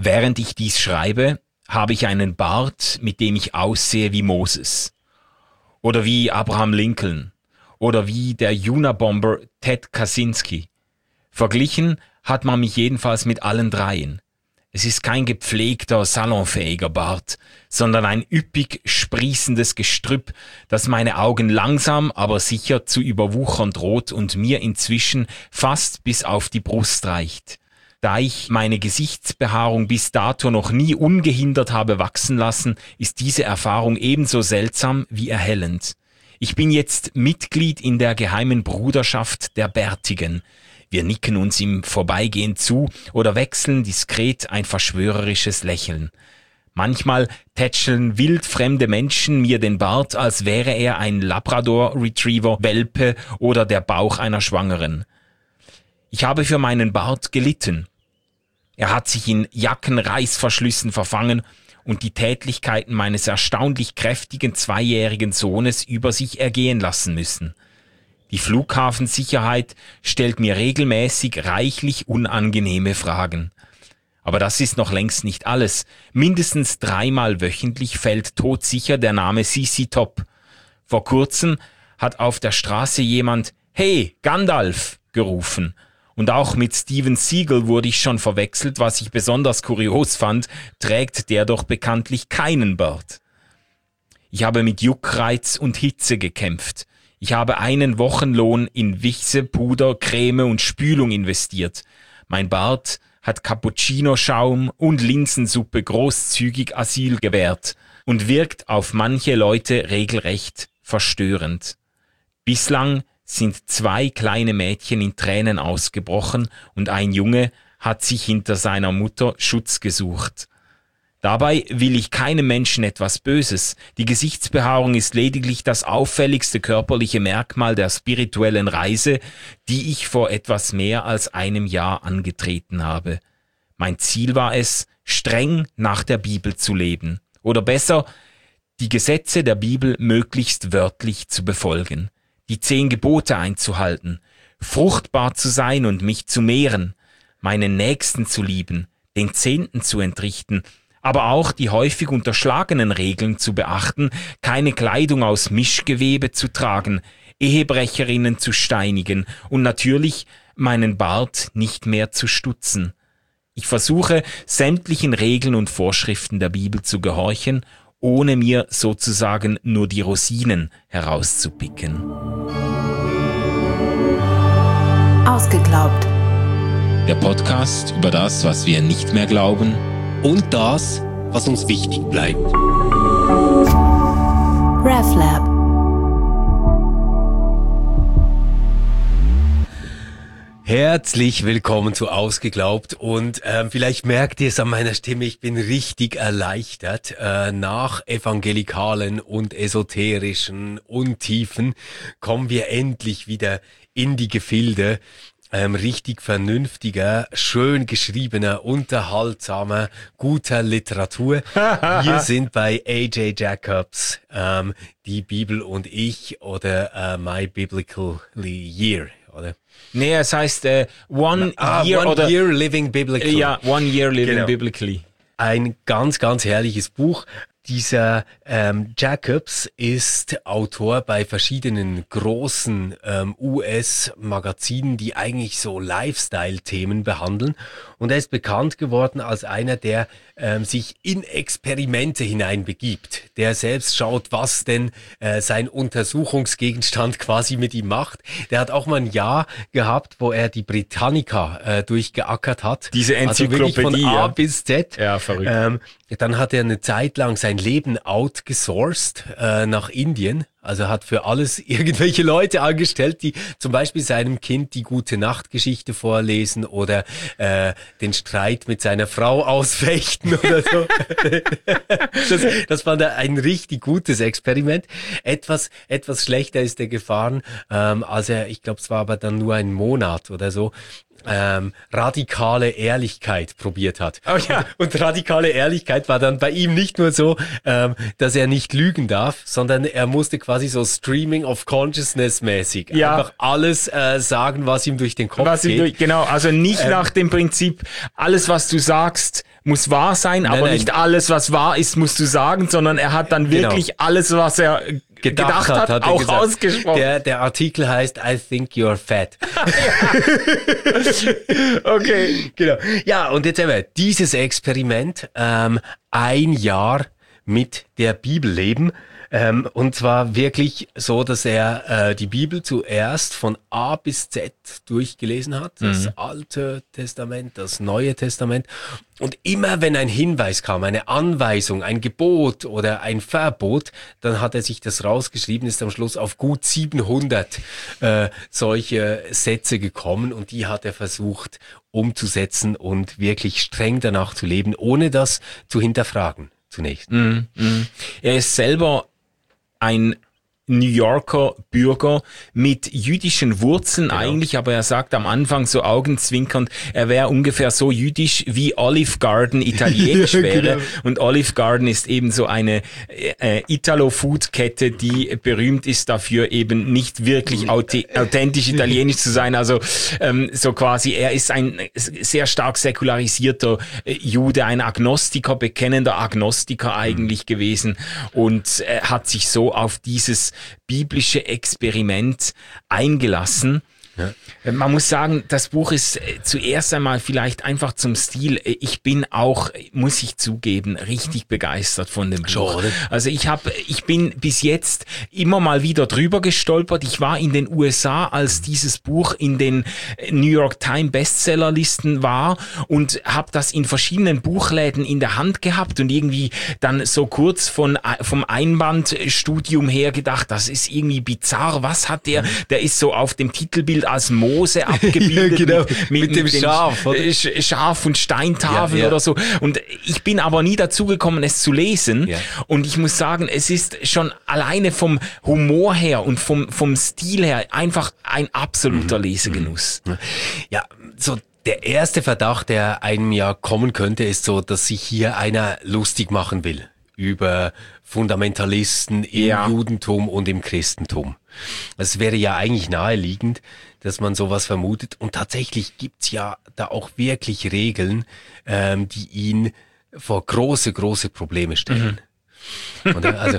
Während ich dies schreibe, habe ich einen Bart, mit dem ich aussehe wie Moses. Oder wie Abraham Lincoln. Oder wie der Unabomber Ted Kaczynski. Verglichen hat man mich jedenfalls mit allen dreien. Es ist kein gepflegter, salonfähiger Bart, sondern ein üppig sprießendes Gestrüpp, das meine Augen langsam, aber sicher zu überwuchern droht und mir inzwischen fast bis auf die Brust reicht. Da ich meine Gesichtsbehaarung bis dato noch nie ungehindert habe wachsen lassen, ist diese Erfahrung ebenso seltsam wie erhellend. Ich bin jetzt Mitglied in der geheimen Bruderschaft der Bärtigen. Wir nicken uns im Vorbeigehen zu oder wechseln diskret ein verschwörerisches Lächeln. Manchmal tätscheln wildfremde Menschen mir den Bart, als wäre er ein Labrador-Retriever-Welpe oder der Bauch einer Schwangeren. Ich habe für meinen Bart gelitten. Er hat sich in Jackenreißverschlüssen verfangen und die Tätlichkeiten meines erstaunlich kräftigen 2-jährigen Sohnes über sich ergehen lassen müssen. Die Flughafensicherheit stellt mir regelmäßig reichlich unangenehme Fragen. Aber das ist noch längst nicht alles. Mindestens 3-mal wöchentlich fällt todsicher der Name CC Top. Vor kurzem hat auf der Straße jemand »Hey, Gandalf!« gerufen. Und auch mit Steven Seagal wurde ich schon verwechselt, was ich besonders kurios fand, trägt der doch bekanntlich keinen Bart. Ich habe mit Juckreiz und Hitze gekämpft. Ich habe einen Wochenlohn in Wichse, Puder, Creme und Spülung investiert. Mein Bart hat Cappuccino-Schaum und Linsensuppe großzügig Asyl gewährt und wirkt auf manche Leute regelrecht verstörend. Bislang sind 2 kleine Mädchen in Tränen ausgebrochen und ein Junge hat sich hinter seiner Mutter Schutz gesucht. Dabei will ich keinem Menschen etwas Böses. Die Gesichtsbehaarung ist lediglich das auffälligste körperliche Merkmal der spirituellen Reise, die ich vor etwas mehr als einem Jahr angetreten habe. Mein Ziel war es, streng nach der Bibel zu leben. Oder besser, die Gesetze der Bibel möglichst wörtlich zu befolgen. Die 10 Gebote einzuhalten, fruchtbar zu sein und mich zu mehren, meinen Nächsten zu lieben, den Zehnten zu entrichten, aber auch die häufig unterschlagenen Regeln zu beachten, keine Kleidung aus Mischgewebe zu tragen, Ehebrecherinnen zu steinigen und natürlich meinen Bart nicht mehr zu stutzen. Ich versuche, sämtlichen Regeln und Vorschriften der Bibel zu gehorchen, ohne mir sozusagen nur die Rosinen herauszupicken. Ausgeglaubt. Der Podcast über das, was wir nicht mehr glauben und das, was uns wichtig bleibt. RefLab. Herzlich willkommen zu Ausgeglaubt und vielleicht merkt ihr es an meiner Stimme, ich bin richtig erleichtert. Nach evangelikalen und esoterischen Untiefen kommen wir endlich wieder in die Gefilde richtig vernünftiger, schön geschriebener, unterhaltsamer, guter Literatur. Wir sind bei A.J. Jacobs, die Bibel und ich oder My Biblical Year, oder? Nee, es heißt One Year Living Biblically. Ja, One Year Living Biblically. Ein ganz, ganz herrliches Buch. Dieser Jacobs ist Autor bei verschiedenen großen US-Magazinen, die eigentlich so Lifestyle-Themen behandeln. Und er ist bekannt geworden als einer, der sich in Experimente hineinbegibt, der selbst schaut, was denn sein Untersuchungsgegenstand quasi mit ihm macht. Der hat auch mal ein Jahr gehabt, wo er die Britannica durchgeackert hat. Diese Enzyklopädie. Also wirklich von A bis Z. Ja, verrückt. Dann hat er eine Zeit lang sein Leben outgesourced nach Indien. Also hat für alles irgendwelche Leute angestellt, die zum Beispiel seinem Kind die Gute-Nacht-Geschichte vorlesen oder den Streit mit seiner Frau ausfechten oder so. Das fand er ein richtig gutes Experiment. Etwas schlechter ist er gefahren, als er, ich glaube, es war aber dann nur ein Monat oder so, radikale Ehrlichkeit probiert hat. Oh ja. Und radikale Ehrlichkeit war dann bei ihm nicht nur so, dass er nicht lügen darf, sondern er musste quasi so Streaming of Consciousness mäßig einfach alles sagen, was ihm durch den Kopf geht. Genau, also nicht nach dem Prinzip, alles was du sagst, muss wahr sein, aber nein. nicht alles, was wahr ist, musst du sagen, sondern er hat dann wirklich alles, was er gedacht hat er auch gesagt. ausgesprochen. Der Artikel heißt I think you're fat. Okay. Genau. Ja, und jetzt haben wir dieses Experiment, ein Jahr mit der Bibel leben. Und zwar wirklich so, dass er die Bibel zuerst von A bis Z durchgelesen hat. Das Alte Testament, das Neue Testament. Und immer wenn ein Hinweis kam, eine Anweisung, ein Gebot oder ein Verbot, dann hat er sich das rausgeschrieben, ist am Schluss auf gut 700 solche Sätze gekommen und die hat er versucht umzusetzen und wirklich streng danach zu leben, ohne das zu hinterfragen zunächst. Er ist selber ein New Yorker Bürger mit jüdischen Wurzeln eigentlich, aber er sagt am Anfang so augenzwinkernd, er wäre ungefähr so jüdisch wie Olive Garden italienisch wäre. Und Olive Garden ist eben so eine Italo-Food-Kette, die berühmt ist dafür, eben nicht wirklich authentisch italienisch zu sein. Also so quasi, er ist ein sehr stark säkularisierter Jude, ein Agnostiker, bekennender Agnostiker eigentlich gewesen und hat sich so auf dieses biblische Experiment eingelassen. Ja. Man muss sagen, das Buch ist zuerst einmal vielleicht einfach zum Stil. Ich bin auch, muss ich zugeben, richtig begeistert von dem Buch. Oder? Also ich bin bis jetzt immer mal wieder drüber gestolpert. Ich war in den USA, als dieses Buch in den New York Times Bestsellerlisten war und habe das in verschiedenen Buchläden in der Hand gehabt und irgendwie dann so kurz vom Einbandstudium her gedacht, das ist irgendwie bizarr. Was hat der ist so auf dem Titelbild als Mose abgebildet. Ja, genau. mit dem Schaf. Oder? Schaf und Steintafeln oder so. Und ich bin aber nie dazu gekommen, es zu lesen. Ja. Und ich muss sagen, es ist schon alleine vom Humor her und vom Stil her einfach ein absoluter Lesegenuss. Ja, so der erste Verdacht, der einem ja kommen könnte, ist so, dass sich hier einer lustig machen will über Fundamentalisten im Judentum und im Christentum. Es wäre ja eigentlich naheliegend, dass man sowas vermutet. Und tatsächlich gibt's ja da auch wirklich Regeln, die ihn vor große Probleme stellen. Oder? Also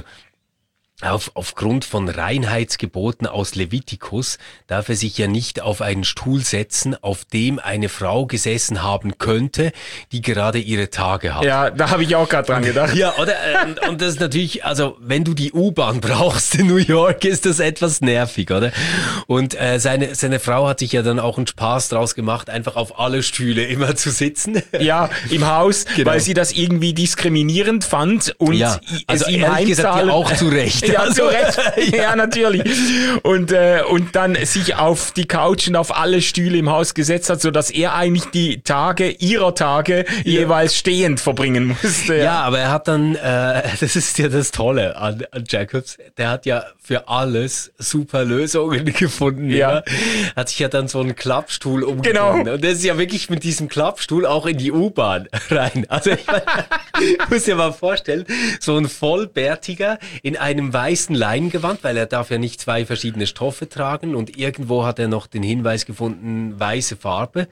aufgrund von Reinheitsgeboten aus Levitikus darf er sich ja nicht auf einen Stuhl setzen, auf dem eine Frau gesessen haben könnte, die gerade ihre Tage hat. Ja, da habe ich auch gerade dran gedacht. Ja, oder? Und das ist natürlich, also wenn du die U-Bahn brauchst in New York, ist das etwas nervig, oder? Und seine Frau hat sich ja dann auch einen Spaß draus gemacht, einfach auf alle Stühle immer zu sitzen. Ja, im Haus, genau. Weil sie das irgendwie diskriminierend fand und also es ihm ehrlich gesagt ja auch zu Recht. Ja, zu Recht. Ja, natürlich. Und dann sich auf die Couch und auf alle Stühle im Haus gesetzt hat, sodass er eigentlich die ihrer Tage jeweils stehend verbringen musste. Ja, aber er hat dann, das ist ja das Tolle an Jacobs, der hat ja für alles super Lösungen gefunden. Ja. Hat sich ja dann so einen Klappstuhl umgebunden. Genau. Und das ist ja wirklich mit diesem Klappstuhl auch in die U-Bahn rein. Also ich muss dir mal vorstellen, so ein Vollbärtiger in einem weißen Leingewand, weil er darf ja nicht zwei verschiedene Stoffe tragen und irgendwo hat er noch den Hinweis gefunden, weiße Farbe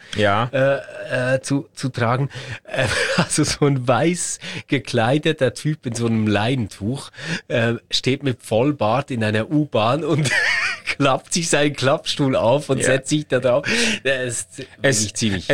zu tragen. Also so ein weiß gekleideter Typ in so einem Leintuch steht mit Vollbart in einer U-Bahn und klappt sich seinen Klappstuhl auf und setzt sich da drauf. Das ist ziemlich.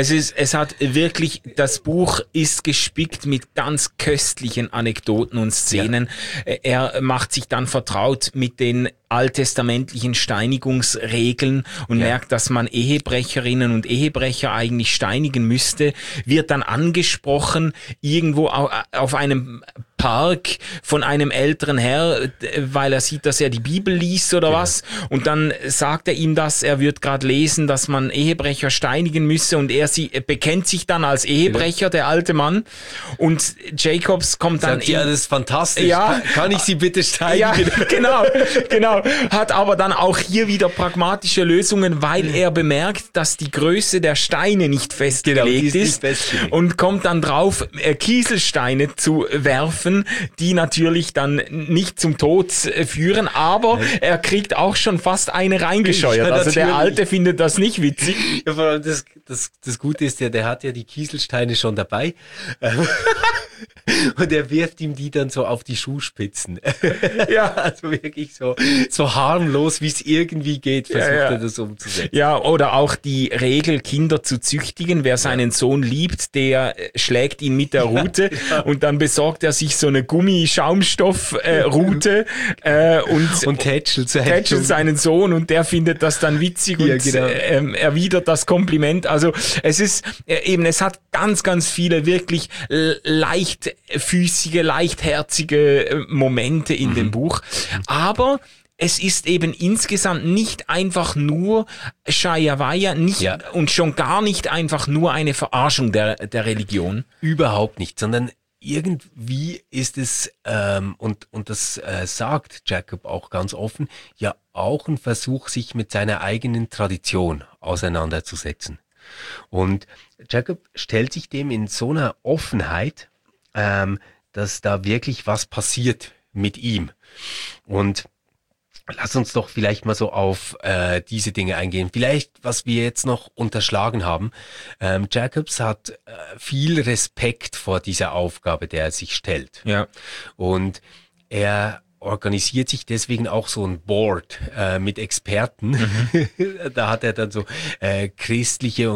Das Buch ist gespickt mit ganz köstlichen Anekdoten und Szenen. Ja. Er macht sich dann vertraut mit den alttestamentlichen Steinigungsregeln und merkt, dass man Ehebrecherinnen und Ehebrecher eigentlich steinigen müsste, wird dann angesprochen irgendwo auf einem Park von einem älteren Herr, weil er sieht, dass er die Bibel liest oder was, und dann sagt er ihm das, er wird gerade lesen, dass man Ehebrecher steinigen müsse und er bekennt sich dann als Ehebrecher, der alte Mann, und Jacobs kommt dann... Sagt, das ist fantastisch, kann ich Sie bitte steinigen? Ja, genau. Hat aber dann auch hier wieder pragmatische Lösungen, weil er bemerkt, dass die Größe der Steine nicht festgelegt ist und kommt dann drauf, Kieselsteine zu werfen Waffen, die natürlich dann nicht zum Tod führen, aber er kriegt auch schon fast eine reingescheuert. Ja, also der natürlich. Alte findet das nicht witzig. Ja, vor allem das Gute ist ja, der hat ja die Kieselsteine schon dabei. Und er wirft ihm die dann so auf die Schuhspitzen. Ja, also wirklich so harmlos, wie es irgendwie geht, versucht er das umzusetzen. Ja, oder auch die Regel, Kinder zu züchtigen. Wer seinen Sohn liebt, der schlägt ihn mit der Rute und dann besorgt er sich so eine Gummischaumstoff-Rute und tätschelt seinen Sohn und der findet das dann witzig und erwidert das Kompliment. Also es hat ganz, ganz viele wirklich leichtfüßige, leichtherzige Momente in dem Buch. Aber es ist eben insgesamt nicht einfach nur Shaya und schon gar nicht einfach nur eine Verarschung der Religion. Überhaupt nicht, sondern irgendwie ist es, und das sagt Jacob auch ganz offen, ja auch ein Versuch, sich mit seiner eigenen Tradition auseinanderzusetzen. Und Jacob stellt sich dem in so einer Offenheit, dass da wirklich was passiert mit ihm. Und lass uns doch vielleicht mal so auf diese Dinge eingehen. Vielleicht, was wir jetzt noch unterschlagen haben. Jacobs hat viel Respekt vor dieser Aufgabe, der er sich stellt. Ja. Und er organisiert sich deswegen auch so ein Board mit Experten. Da hat er dann so christliche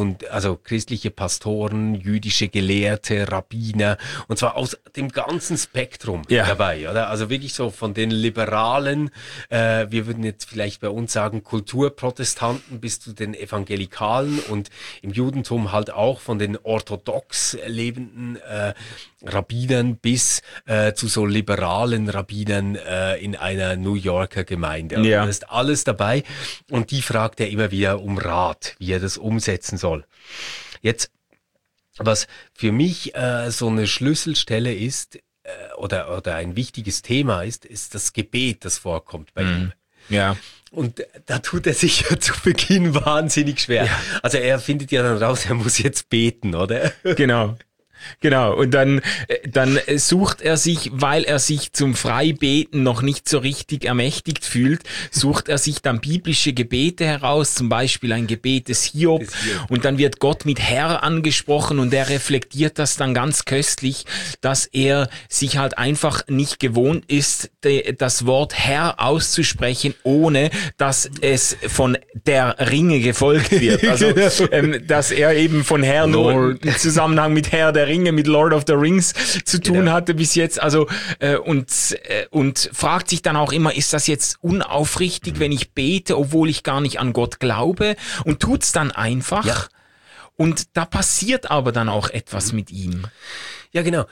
Pastoren, jüdische Gelehrte, Rabbiner und zwar aus dem ganzen Spektrum dabei, oder? Also wirklich so von den Liberalen, wir würden jetzt vielleicht bei uns sagen Kulturprotestanten bis zu den Evangelikalen und im Judentum halt auch von den orthodox lebenden Rabbinern bis zu so liberalen Rabbinern in einer New Yorker Gemeinde. Also da ist alles dabei und die fragt er immer wieder um Rat, wie er das umsetzen soll. Jetzt, was für mich so eine Schlüsselstelle ist oder ein wichtiges Thema ist das Gebet, das vorkommt bei ihm. Ja. Und da tut er sich ja zu Beginn wahnsinnig schwer. Ja. Also er findet ja dann raus, er muss jetzt beten, oder? Genau, und dann sucht er sich, weil er sich zum Freibeten noch nicht so richtig ermächtigt fühlt, sucht er sich dann biblische Gebete heraus, zum Beispiel ein Gebet des Hiob, und dann wird Gott mit Herr angesprochen und er reflektiert das dann ganz köstlich, dass er sich halt einfach nicht gewohnt ist, das Wort Herr auszusprechen, ohne dass es von der Ringe gefolgt wird. Also, dass er eben von Herr nur im Zusammenhang mit Herr der Ringe, mit Lord of the Rings zu tun hatte bis jetzt, also und fragt sich dann auch immer, ist das jetzt unaufrichtig, wenn ich bete, obwohl ich gar nicht an Gott glaube, und tut's dann einfach und da passiert aber dann auch etwas mit ihm. Ja, genau.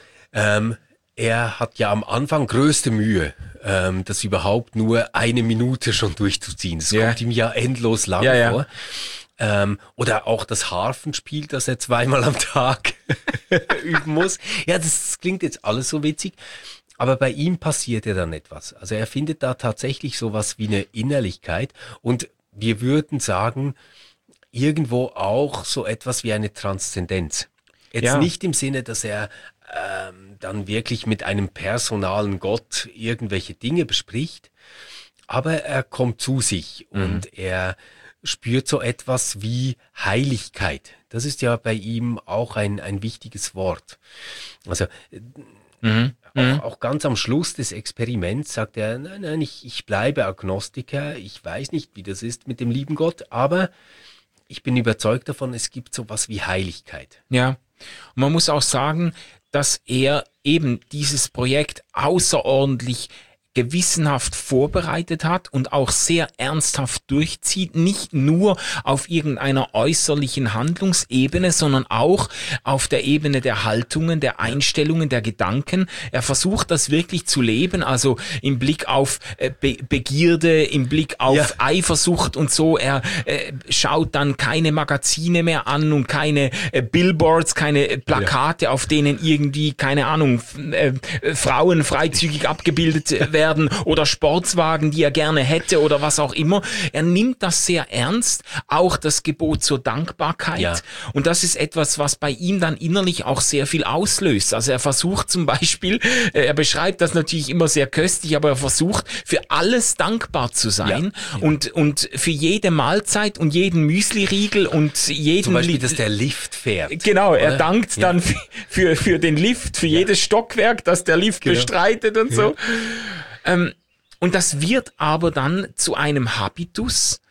Er hat ja am Anfang größte Mühe, das überhaupt nur eine Minute schon durchzuziehen. Das kommt ihm ja endlos lang vor. Oder auch das Harfenspiel, das er zweimal am Tag üben muss. Ja, das klingt jetzt alles so witzig, aber bei ihm passiert ja dann etwas. Also er findet da tatsächlich sowas wie eine Innerlichkeit und wir würden sagen, irgendwo auch so etwas wie eine Transzendenz. Jetzt nicht im Sinne, dass er dann wirklich mit einem personalen Gott irgendwelche Dinge bespricht, aber er kommt zu sich und er spürt so etwas wie Heiligkeit. Das ist ja bei ihm auch ein wichtiges Wort. Also auch ganz am Schluss des Experiments sagt er, nein, ich bleibe Agnostiker, ich weiß nicht, wie das ist mit dem lieben Gott, aber ich bin überzeugt davon, es gibt sowas wie Heiligkeit. Ja, und man muss auch sagen, dass er eben dieses Projekt außerordentlich gewissenhaft vorbereitet hat und auch sehr ernsthaft durchzieht, nicht nur auf irgendeiner äußerlichen Handlungsebene, sondern auch auf der Ebene der Haltungen, der Einstellungen, der Gedanken. Er versucht das wirklich zu leben, also im Blick auf Begierde, im Blick auf Eifersucht und so. Er schaut dann keine Magazine mehr an und keine Billboards, keine Plakate, auf denen irgendwie, keine Ahnung, Frauen freizügig abgebildet werden werden oder Sportswagen, die er gerne hätte oder was auch immer. Er nimmt das sehr ernst, auch das Gebot zur Dankbarkeit. Ja. Und das ist etwas, was bei ihm dann innerlich auch sehr viel auslöst. Also er versucht zum Beispiel, er beschreibt das natürlich immer sehr köstlich, aber er versucht für alles dankbar zu sein und für jede Mahlzeit und jeden Müsli-Riegel und jeden... Zum Beispiel, dass der Lift fährt. Genau, er oder? dankt dann für den Lift, für jedes Stockwerk, das der Lift bestreitet und so. Und das wird aber dann zu einem Habitus,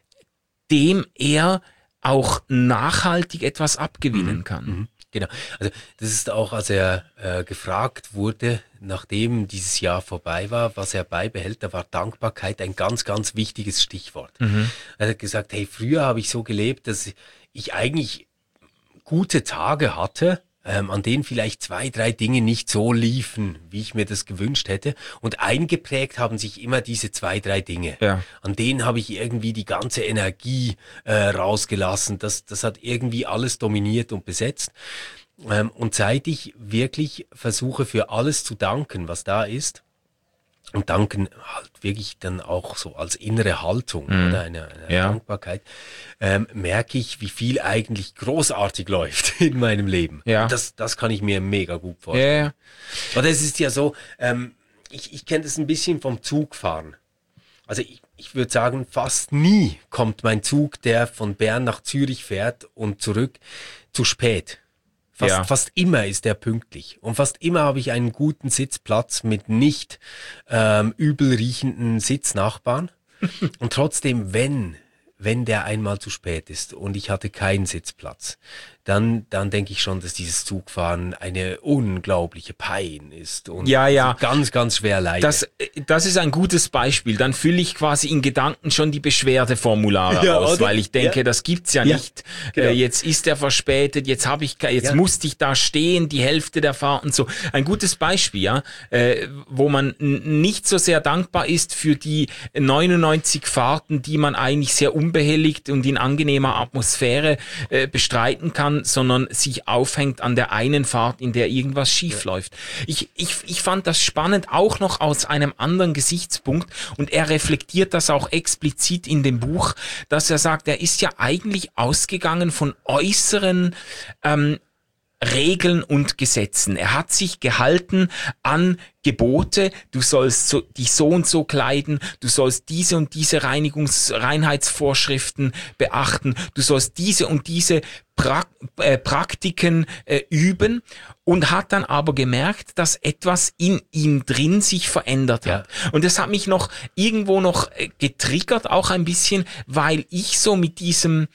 dem er auch nachhaltig etwas abgewinnen kann. Genau. Also das ist auch, als er gefragt wurde, nachdem dieses Jahr vorbei war, was er beibehält, da war Dankbarkeit ein ganz, ganz wichtiges Stichwort. Er hat gesagt, hey, früher habe ich so gelebt, dass ich eigentlich gute Tage hatte, an denen vielleicht 2, 3 Dinge nicht so liefen, wie ich mir das gewünscht hätte. Und eingeprägt haben sich immer diese 2, 3 Dinge. Ja. An denen habe ich irgendwie die ganze Energie rausgelassen. Das hat irgendwie alles dominiert und besetzt. Und seit ich wirklich versuche, für alles zu danken, was da ist, und danken halt wirklich dann auch so als innere Haltung oder eine Dankbarkeit, merke ich, wie viel eigentlich großartig läuft in meinem Leben. Ja. Das kann ich mir mega gut vorstellen. Ja. Aber es ist ja so, ich kenne das ein bisschen vom Zugfahren. Also ich würde sagen, fast nie kommt mein Zug, der von Bern nach Zürich fährt und zurück, zu spät. Fast immer ist der pünktlich. Und fast immer habe ich einen guten Sitzplatz mit nicht übel riechenden Sitznachbarn. Und trotzdem, wenn der einmal zu spät ist und ich hatte keinen Sitzplatz, dann denke ich schon, dass dieses Zugfahren eine unglaubliche Pein ist und ganz, ganz schwer leide. Das ist ein gutes Beispiel. Dann fülle ich quasi in Gedanken schon die Beschwerdeformulare aus, weil ich denke, das gibt's nicht. Genau. Jetzt ist er verspätet, jetzt musste ich da stehen, die Hälfte der Fahrt und so. Ein gutes Beispiel, wo man nicht so sehr dankbar ist für die 99 Fahrten, die man eigentlich sehr unbehelligt und in angenehmer Atmosphäre bestreiten kann, sondern sich aufhängt an der einen Fahrt, in der irgendwas schief läuft. Ich fand das spannend, auch noch aus einem anderen Gesichtspunkt, und er reflektiert das auch explizit in dem Buch, dass er sagt, er ist ja eigentlich ausgegangen von äußeren Regeln und Gesetzen. Er hat sich gehalten an Gebote, du sollst dich so und so kleiden, du sollst diese und diese Reinheitsvorschriften beachten, du sollst diese und diese Praktiken üben, und hat dann aber gemerkt, dass etwas in ihm drin sich verändert hat. Und das hat mich noch irgendwo noch getriggert, auch ein bisschen, weil ich so mit diesem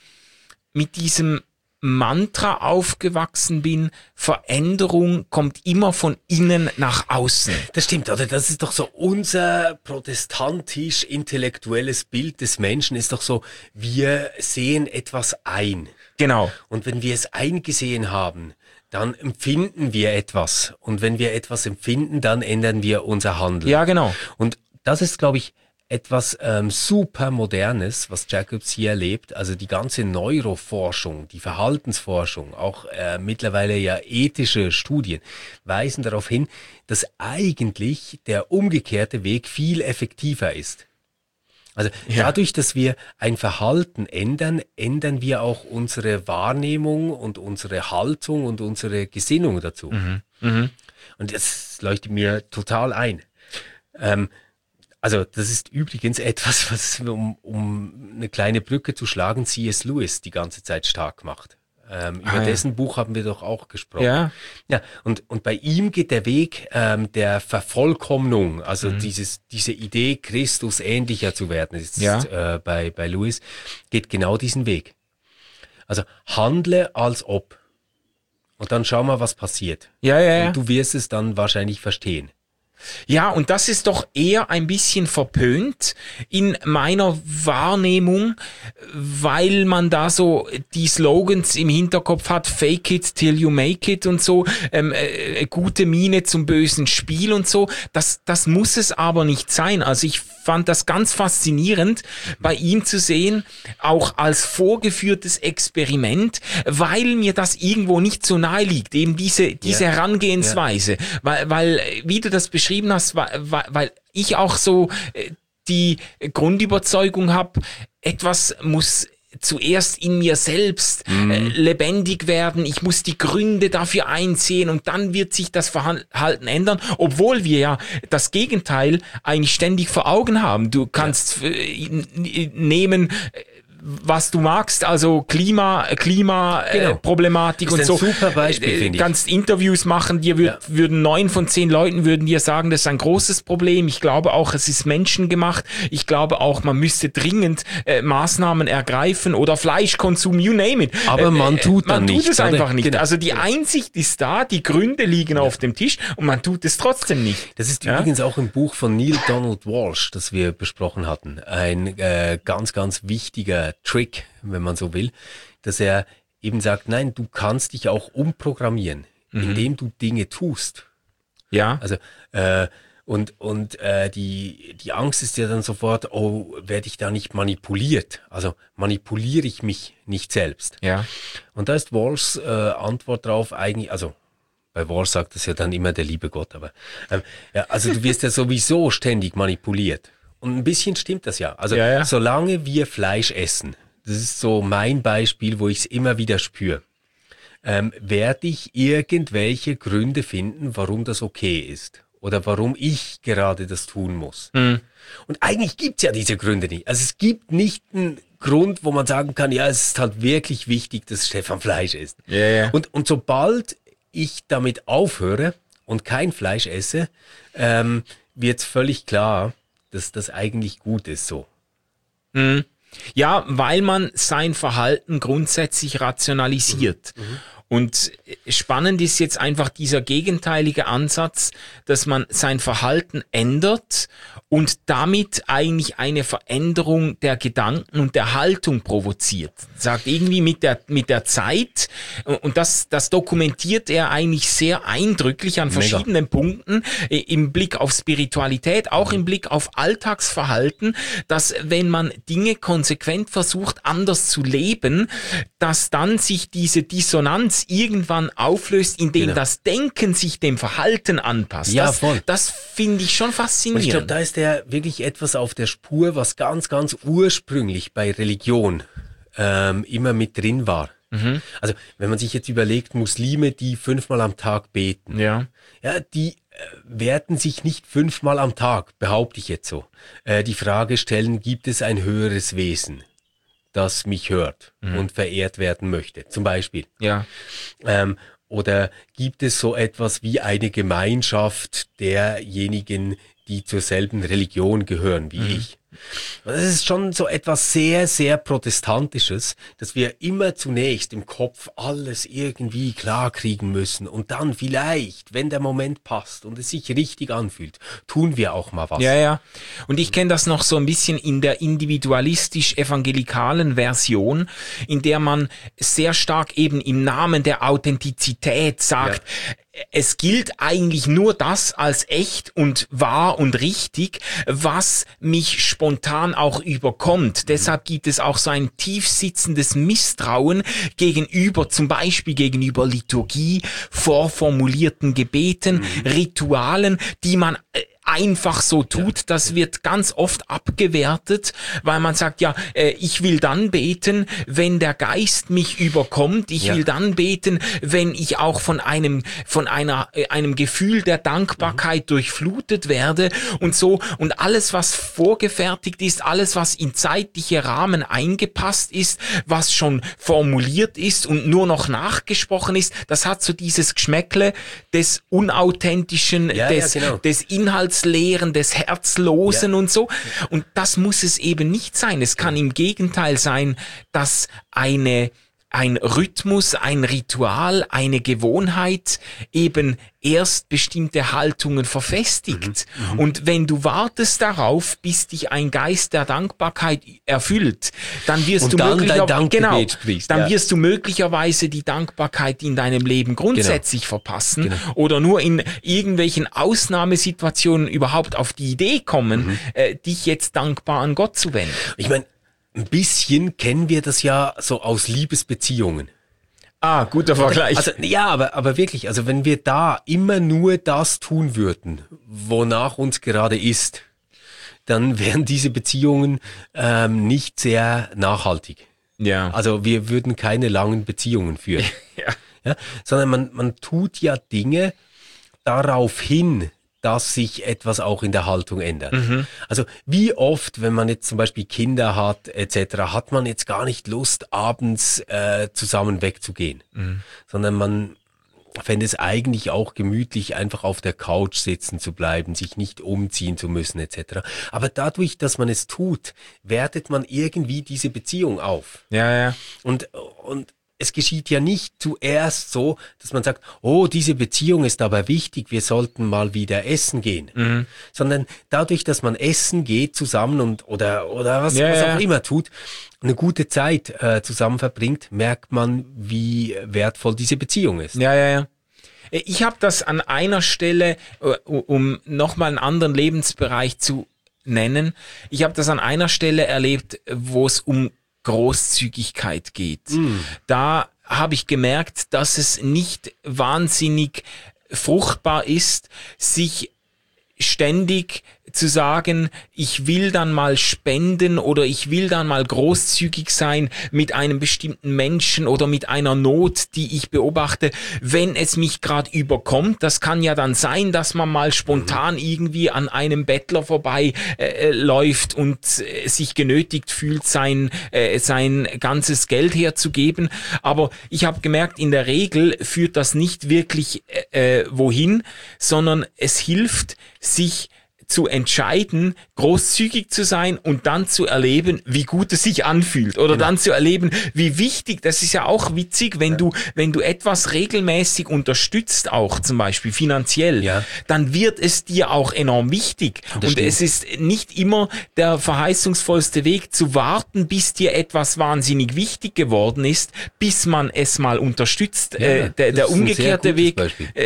Mantra aufgewachsen bin, Veränderung kommt immer von innen nach außen. Das stimmt, oder? Das ist doch so unser protestantisch-intellektuelles Bild des Menschen, ist doch so, wir sehen etwas ein. Genau. Und wenn wir es eingesehen haben, dann empfinden wir etwas. Und wenn wir etwas empfinden, dann ändern wir unser Handeln. Ja, genau. Und das ist, glaube ich, etwas super Modernes, was Jacobs hier erlebt. Also die ganze Neuroforschung, die Verhaltensforschung, auch mittlerweile ja ethische Studien weisen darauf hin, dass eigentlich der umgekehrte Weg viel effektiver ist. Also dadurch, dass wir ein Verhalten ändern, ändern wir auch unsere Wahrnehmung und unsere Haltung und unsere Gesinnung dazu. Und das leuchtet mir total ein. Also das ist übrigens etwas, was, um eine kleine Brücke zu schlagen, C.S. Lewis die ganze Zeit stark macht. Über dessen Buch haben wir doch auch gesprochen. Ja, und bei ihm geht der Weg der Vervollkommnung, also diese Idee, Christus ähnlicher zu werden, ist bei Lewis, geht genau diesen Weg. Also handle als ob. Und dann schau mal, was passiert. Und du wirst es dann wahrscheinlich verstehen. Ja, und das ist doch eher ein bisschen verpönt in meiner Wahrnehmung, weil man da so die Slogans im Hinterkopf hat, fake it till you make it und so, gute Miene zum bösen Spiel und so. Das muss es aber nicht sein. Also ich fand das ganz faszinierend, bei ihm zu sehen, auch als vorgeführtes Experiment, weil mir das irgendwo nicht so nahe liegt, eben diese Herangehensweise, weil, wie du das beschrieben hast, weil ich auch so die Grundüberzeugung habe, etwas muss zuerst in mir selbst lebendig werden, ich muss die Gründe dafür einsehen und dann wird sich das Verhalten ändern, obwohl wir ja das Gegenteil eigentlich ständig vor Augen haben. Du kannst nehmen, was du magst, also Problematik und so. Das ist ein super Beispiel, finde ich. Kannst Interviews machen, würden 9 von 10 Leuten würden dir sagen, das ist ein großes Problem. Ich glaube auch, es ist menschengemacht. Ich glaube auch, man müsste dringend Maßnahmen ergreifen oder Fleischkonsum, you name it. Aber man tut dann nicht. Man tut es einfach nicht. Genau. Also die Einsicht ist da, die Gründe liegen auf dem Tisch und man tut es trotzdem nicht. Das ist übrigens auch ein Buch von Neil Donald Walsh, das wir besprochen hatten. Ein ganz, ganz wichtiger Trick, wenn man so will, dass er eben sagt, nein, du kannst dich auch umprogrammieren, indem du Dinge tust. Ja. Also die Angst ist ja dann sofort, oh, werde ich da nicht manipuliert? Also manipuliere ich mich nicht selbst? Ja. Und da ist Walshs Antwort drauf eigentlich, also bei Walsh sagt das ja dann immer der liebe Gott, aber also du wirst ja sowieso ständig manipuliert. Und ein bisschen stimmt das ja. Also solange wir Fleisch essen, das ist so mein Beispiel, wo ich es immer wieder spüre, werde ich irgendwelche Gründe finden, warum das okay ist. Oder warum ich gerade das tun muss. Und eigentlich gibt's ja diese Gründe nicht. Also es gibt nicht einen Grund, wo man sagen kann, ja, es ist halt wirklich wichtig, dass Stefan Fleisch isst. Ja. Und sobald ich damit aufhöre und kein Fleisch esse, wird's völlig klar, dass das eigentlich gut ist so. Ja, weil man sein Verhalten grundsätzlich rationalisiert. Und spannend ist jetzt einfach dieser gegenteilige Ansatz, dass man sein Verhalten ändert und damit eigentlich eine Veränderung der Gedanken und der Haltung provoziert. Sagt irgendwie mit der Zeit, und das dokumentiert er eigentlich sehr eindrücklich an verschiedenen Punkten, im Blick auf Spiritualität, auch im Blick auf Alltagsverhalten, dass wenn man Dinge konsequent versucht, anders zu leben, dass dann sich diese Dissonanz irgendwann auflöst, indem das Denken sich dem Verhalten anpasst. Ja, voll. Das finde ich schon faszinierend. Und ich glaube, da ist ja wirklich etwas auf der Spur, was ganz, ganz ursprünglich bei Religion immer mit drin war. Also wenn man sich jetzt überlegt, Muslime, die 5-mal am Tag beten, die werden sich nicht 5-mal am Tag, behaupte ich jetzt so, die Frage stellen, gibt es ein höheres Wesen, das mich hört und verehrt werden möchte, zum Beispiel. Ja. Oder gibt es so etwas wie eine Gemeinschaft derjenigen, die zur selben Religion gehören wie ich? Das ist schon so etwas sehr, sehr Protestantisches, dass wir immer zunächst im Kopf alles irgendwie klar kriegen müssen und dann vielleicht, wenn der Moment passt und es sich richtig anfühlt, tun wir auch mal was. Ja. Und ich kenne das noch so ein bisschen in der individualistisch-evangelikalen Version, in der man sehr stark eben im Namen der Authentizität sagt, es gilt eigentlich nur das als echt und wahr und richtig, was mich spontan auch überkommt. Deshalb gibt es auch so ein tiefsitzendes Misstrauen gegenüber, zum Beispiel gegenüber Liturgie, vorformulierten Gebeten, Ritualen, die man einfach so tut, das wird ganz oft abgewertet, weil man sagt, ich will dann beten, wenn der Geist mich überkommt, ich will dann beten, wenn ich auch von einem Gefühl der Dankbarkeit durchflutet werde und so, und alles, was vorgefertigt ist, alles, was in zeitliche Rahmen eingepasst ist, was schon formuliert ist und nur noch nachgesprochen ist, das hat so dieses Geschmäckle des Unauthentischen, des Inhaltsleeren, des Herzlosen und so. Und das muss es eben nicht sein. Es kann im Gegenteil sein, dass eine ein Rhythmus, ein Ritual, eine Gewohnheit eben erst bestimmte Haltungen verfestigt. Und wenn du wartest darauf, bis dich ein Geist der Dankbarkeit erfüllt, dann wirst Und du dann dein möglicherweise, Dankgebet sprichst, dann ja. wirst du möglicherweise die Dankbarkeit in deinem Leben grundsätzlich verpassen oder nur in irgendwelchen Ausnahmesituationen überhaupt auf die Idee kommen, dich jetzt dankbar an Gott zu wenden. Ich meine, ein bisschen kennen wir das ja so aus Liebesbeziehungen. Ah, guter Vergleich. Also, ja, aber wirklich, also wenn wir da immer nur das tun würden, wonach uns gerade ist, dann wären diese Beziehungen nicht sehr nachhaltig. ja. Also wir würden keine langen Beziehungen führen. Ja, sondern man tut ja Dinge darauf hin, dass sich etwas auch in der Haltung ändert. Also wie oft, wenn man jetzt zum Beispiel Kinder hat etc., hat man jetzt gar nicht Lust, abends zusammen wegzugehen, sondern man fände es eigentlich auch gemütlich, einfach auf der Couch sitzen zu bleiben, sich nicht umziehen zu müssen etc. Aber dadurch, dass man es tut, wertet man irgendwie diese Beziehung auf. Ja. Und es geschieht ja nicht zuerst so, dass man sagt, oh, diese Beziehung ist aber wichtig, wir sollten mal wieder essen gehen. Sondern dadurch, dass man essen geht zusammen oder was auch immer tut, eine gute Zeit zusammen verbringt, merkt man, wie wertvoll diese Beziehung ist. Ja. Ich habe das an einer Stelle, um nochmal einen anderen Lebensbereich zu nennen, ich habe das an einer Stelle erlebt, wo es um Großzügigkeit geht. Da habe ich gemerkt, dass es nicht wahnsinnig fruchtbar ist, sich ständig zu sagen, ich will dann mal spenden oder ich will dann mal großzügig sein mit einem bestimmten Menschen oder mit einer Not, die ich beobachte, wenn es mich gerade überkommt. Das kann ja dann sein, dass man mal spontan irgendwie an einem Bettler vorbei läuft und sich genötigt fühlt, sein ganzes Geld herzugeben. Aber ich habe gemerkt, in der Regel führt das nicht wirklich wohin, sondern es hilft, sich zu entscheiden, großzügig zu sein und dann zu erleben, wie gut es sich anfühlt oder dann zu erleben, wie wichtig, das ist ja auch witzig, wenn du etwas regelmäßig unterstützt, auch zum Beispiel finanziell, dann wird es dir auch enorm wichtig. Und es ist nicht immer der verheißungsvollste Weg zu warten, bis dir etwas wahnsinnig wichtig geworden ist, bis man es mal unterstützt. Der umgekehrte Weg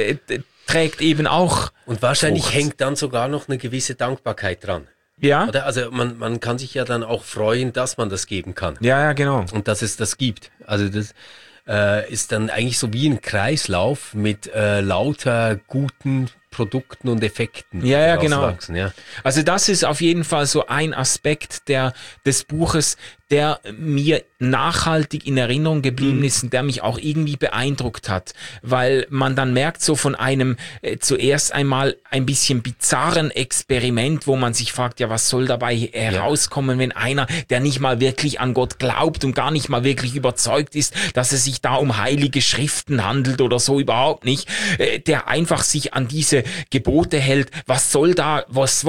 trägt eben auch Und wahrscheinlich Frucht. hängt dann sogar noch eine gewisse Dankbarkeit dran. Ja, Oder? Also man kann sich ja dann auch freuen, dass man das geben kann. ja, genau. Und dass es das gibt. Also das ist dann eigentlich so wie ein Kreislauf mit lauter guten Produkten und Effekten, die Ja, daraus genau. wachsen, ja. Also das ist auf jeden Fall so ein Aspekt des Buches, der mir nachhaltig in Erinnerung geblieben ist und der mich auch irgendwie beeindruckt hat, weil man dann merkt, so von einem zuerst einmal ein bisschen bizarren Experiment, wo man sich fragt, ja, was soll dabei herauskommen, wenn einer, der nicht mal wirklich an Gott glaubt und gar nicht mal wirklich überzeugt ist, dass es sich da um heilige Schriften handelt oder so, überhaupt nicht, der einfach sich an diese Gebote hält, was soll da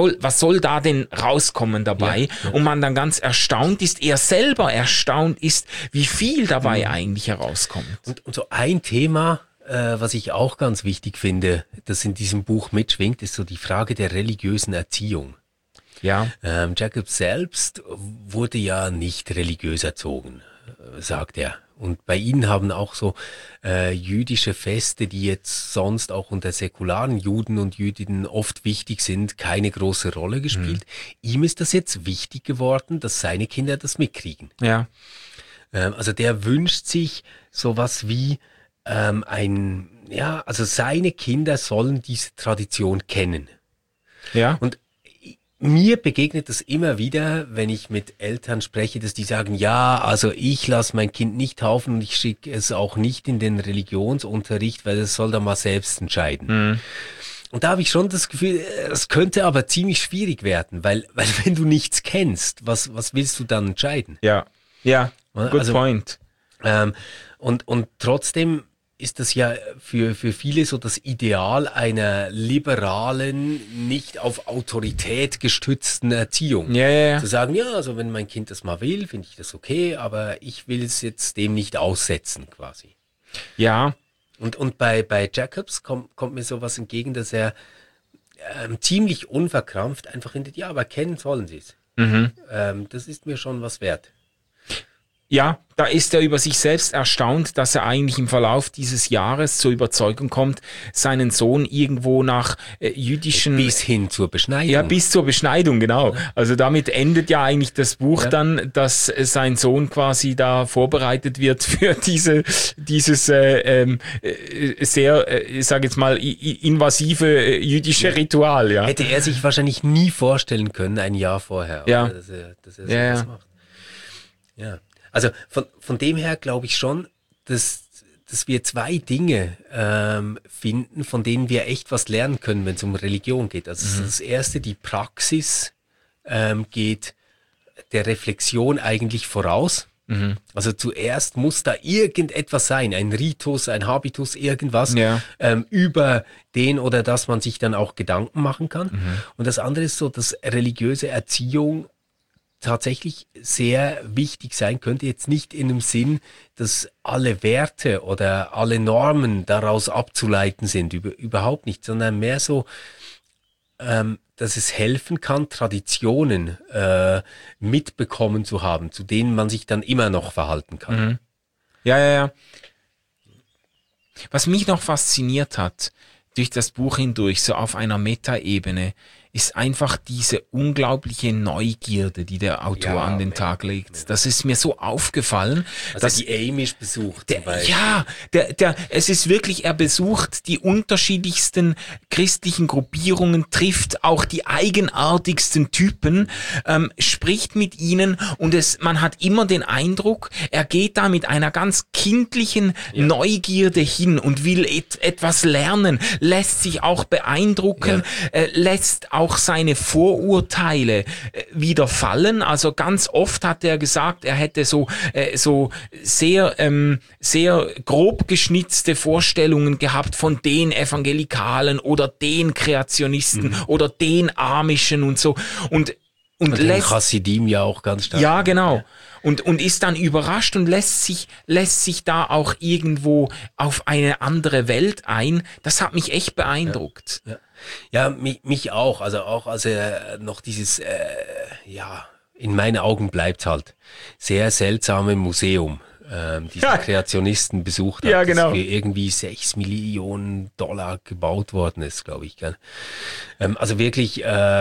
denn rauskommen dabei? Ja. Und man dann ganz erstaunt ist, er selber erstaunt ist, wie viel dabei eigentlich herauskommt. Und so ein Thema, was ich auch ganz wichtig finde, das in diesem Buch mitschwingt, ist so die Frage der religiösen Erziehung. Ja. Jacob selbst wurde ja nicht religiös erzogen, sagt er. Und bei ihnen haben auch so jüdische Feste, die jetzt sonst auch unter säkularen Juden und Jüdinnen oft wichtig sind, keine große Rolle gespielt. Ihm ist das jetzt wichtig geworden, dass seine Kinder das mitkriegen. Ja. Also der wünscht sich sowas wie also seine Kinder sollen diese Tradition kennen. Ja. Und mir begegnet das immer wieder, wenn ich mit Eltern spreche, dass die sagen, ja, also ich lasse mein Kind nicht taufen und ich schicke es auch nicht in den Religionsunterricht, weil es soll da mal selbst entscheiden. Und da habe ich schon das Gefühl, es könnte aber ziemlich schwierig werden, weil wenn du nichts kennst, was willst du dann entscheiden? Ja. Ja. Good point. Und trotzdem ist das ja für viele so das Ideal einer liberalen, nicht auf Autorität gestützten Erziehung. Ja. Zu sagen, ja, also wenn mein Kind das mal will, finde ich das okay, aber ich will es jetzt dem nicht aussetzen quasi. Ja. Und bei Jacobs kommt mir sowas entgegen, dass er ziemlich unverkrampft einfach hinter, ja, aber kennen sollen sie es. Das ist mir schon was wert. Ja, da ist er über sich selbst erstaunt, dass er eigentlich im Verlauf dieses Jahres zur Überzeugung kommt, seinen Sohn irgendwo nach jüdischen... Bis hin zur Beschneidung. Ja, bis zur Beschneidung, genau. Also damit endet ja eigentlich das Buch dann, dass sein Sohn quasi da vorbereitet wird für dieses sehr, ich sage jetzt mal, invasive jüdische Ritual. Ja. Hätte er sich wahrscheinlich nie vorstellen können, ein Jahr vorher, ja. dass er sowas macht. Ja. Also von dem her glaube ich schon, dass wir zwei Dinge finden, von denen wir echt was lernen können, wenn es um Religion geht. Also das erste, die Praxis geht der Reflexion eigentlich voraus. Also zuerst muss da irgendetwas sein, ein Ritus, ein Habitus, irgendwas, über den oder das man sich dann auch Gedanken machen kann. Und das andere ist so, dass religiöse Erziehung tatsächlich sehr wichtig sein könnte, jetzt nicht in dem Sinn, dass alle Werte oder alle Normen daraus abzuleiten sind, überhaupt nicht, sondern mehr so, dass es helfen kann, Traditionen mitbekommen zu haben, zu denen man sich dann immer noch verhalten kann. Ja. Was mich noch fasziniert hat, durch das Buch hindurch, so auf einer Metaebene, ist einfach diese unglaubliche Neugierde, die der Autor an den Tag legt. Das ist mir so aufgefallen. Also dass die Amish besucht zum Beispiel. Ja, es ist wirklich, er besucht die unterschiedlichsten christlichen Gruppierungen, trifft auch die eigenartigsten Typen, spricht mit ihnen und man hat immer den Eindruck, er geht da mit einer ganz kindlichen Neugierde hin und will etwas lernen, lässt sich auch beeindrucken, lässt auch seine Vorurteile wieder fallen. Also ganz oft hat er gesagt, er hätte so sehr grob geschnitzte Vorstellungen gehabt von den Evangelikalen oder den Kreationisten oder den Amischen und so. Und den Chassidim ja auch ganz stark. Ja, genau. Und ist dann überrascht und lässt sich da auch irgendwo auf eine andere Welt ein. Das hat mich echt beeindruckt. Ja, mich auch. Also auch als er noch dieses, in meinen Augen bleibt halt, sehr seltsame Museum, diese Kreationisten besucht hat, das für irgendwie 6 Millionen $, gebaut worden ist, glaube ich. Gell? Also wirklich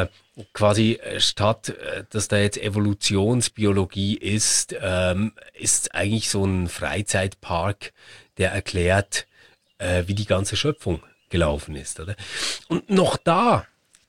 quasi statt, dass da jetzt Evolutionsbiologie ist eigentlich so ein Freizeitpark, der erklärt, wie die ganze Schöpfung gelaufen ist, oder? Und noch da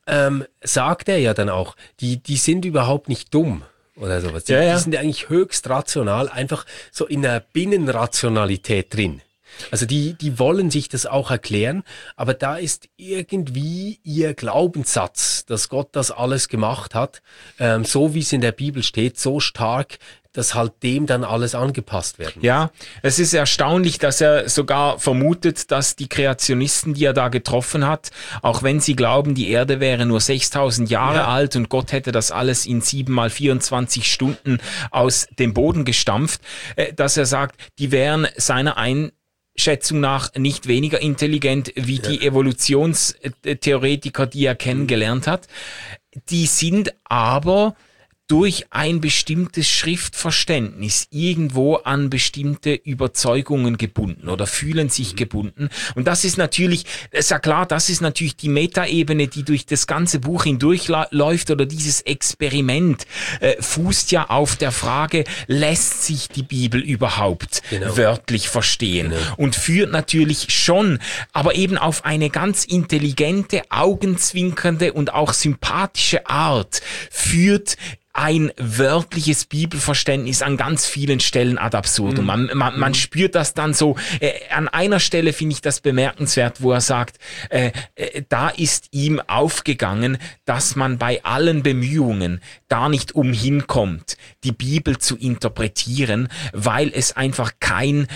sagt er ja dann auch, die sind überhaupt nicht dumm oder sowas. Die sind ja eigentlich höchst rational, einfach so in einer Binnenrationalität drin. Also die wollen sich das auch erklären, aber da ist irgendwie ihr Glaubenssatz, dass Gott das alles gemacht hat, so wie es in der Bibel steht, so stark, dass halt dem dann alles angepasst werden muss. Ja, es ist erstaunlich, dass er sogar vermutet, dass die Kreationisten, die er da getroffen hat, auch wenn sie glauben, die Erde wäre nur 6000 Jahre alt und Gott hätte das alles in 7 mal 24 Stunden aus dem Boden gestampft, dass er sagt, die wären seiner Einschätzung nach nicht weniger intelligent wie die Evolutionstheoretiker, die er kennengelernt hat. Die sind aber durch ein bestimmtes Schriftverständnis irgendwo an bestimmte Überzeugungen gebunden oder fühlen sich gebunden. Und das ist natürlich, ist ja klar, das ist natürlich die Metaebene, die durch das ganze Buch hindurchläuft, oder dieses Experiment fußt ja auf der Frage, lässt sich die Bibel überhaupt wörtlich verstehen? Und führt natürlich schon, aber eben auf eine ganz intelligente, augenzwinkernde und auch sympathische Art, führt ein wörtliches Bibelverständnis an ganz vielen Stellen ad absurdum. Man spürt das dann so. An einer Stelle finde ich das bemerkenswert, wo er sagt, da ist ihm aufgegangen, dass man bei allen Bemühungen gar nicht umhin kommt, die Bibel zu interpretieren, weil es einfach kein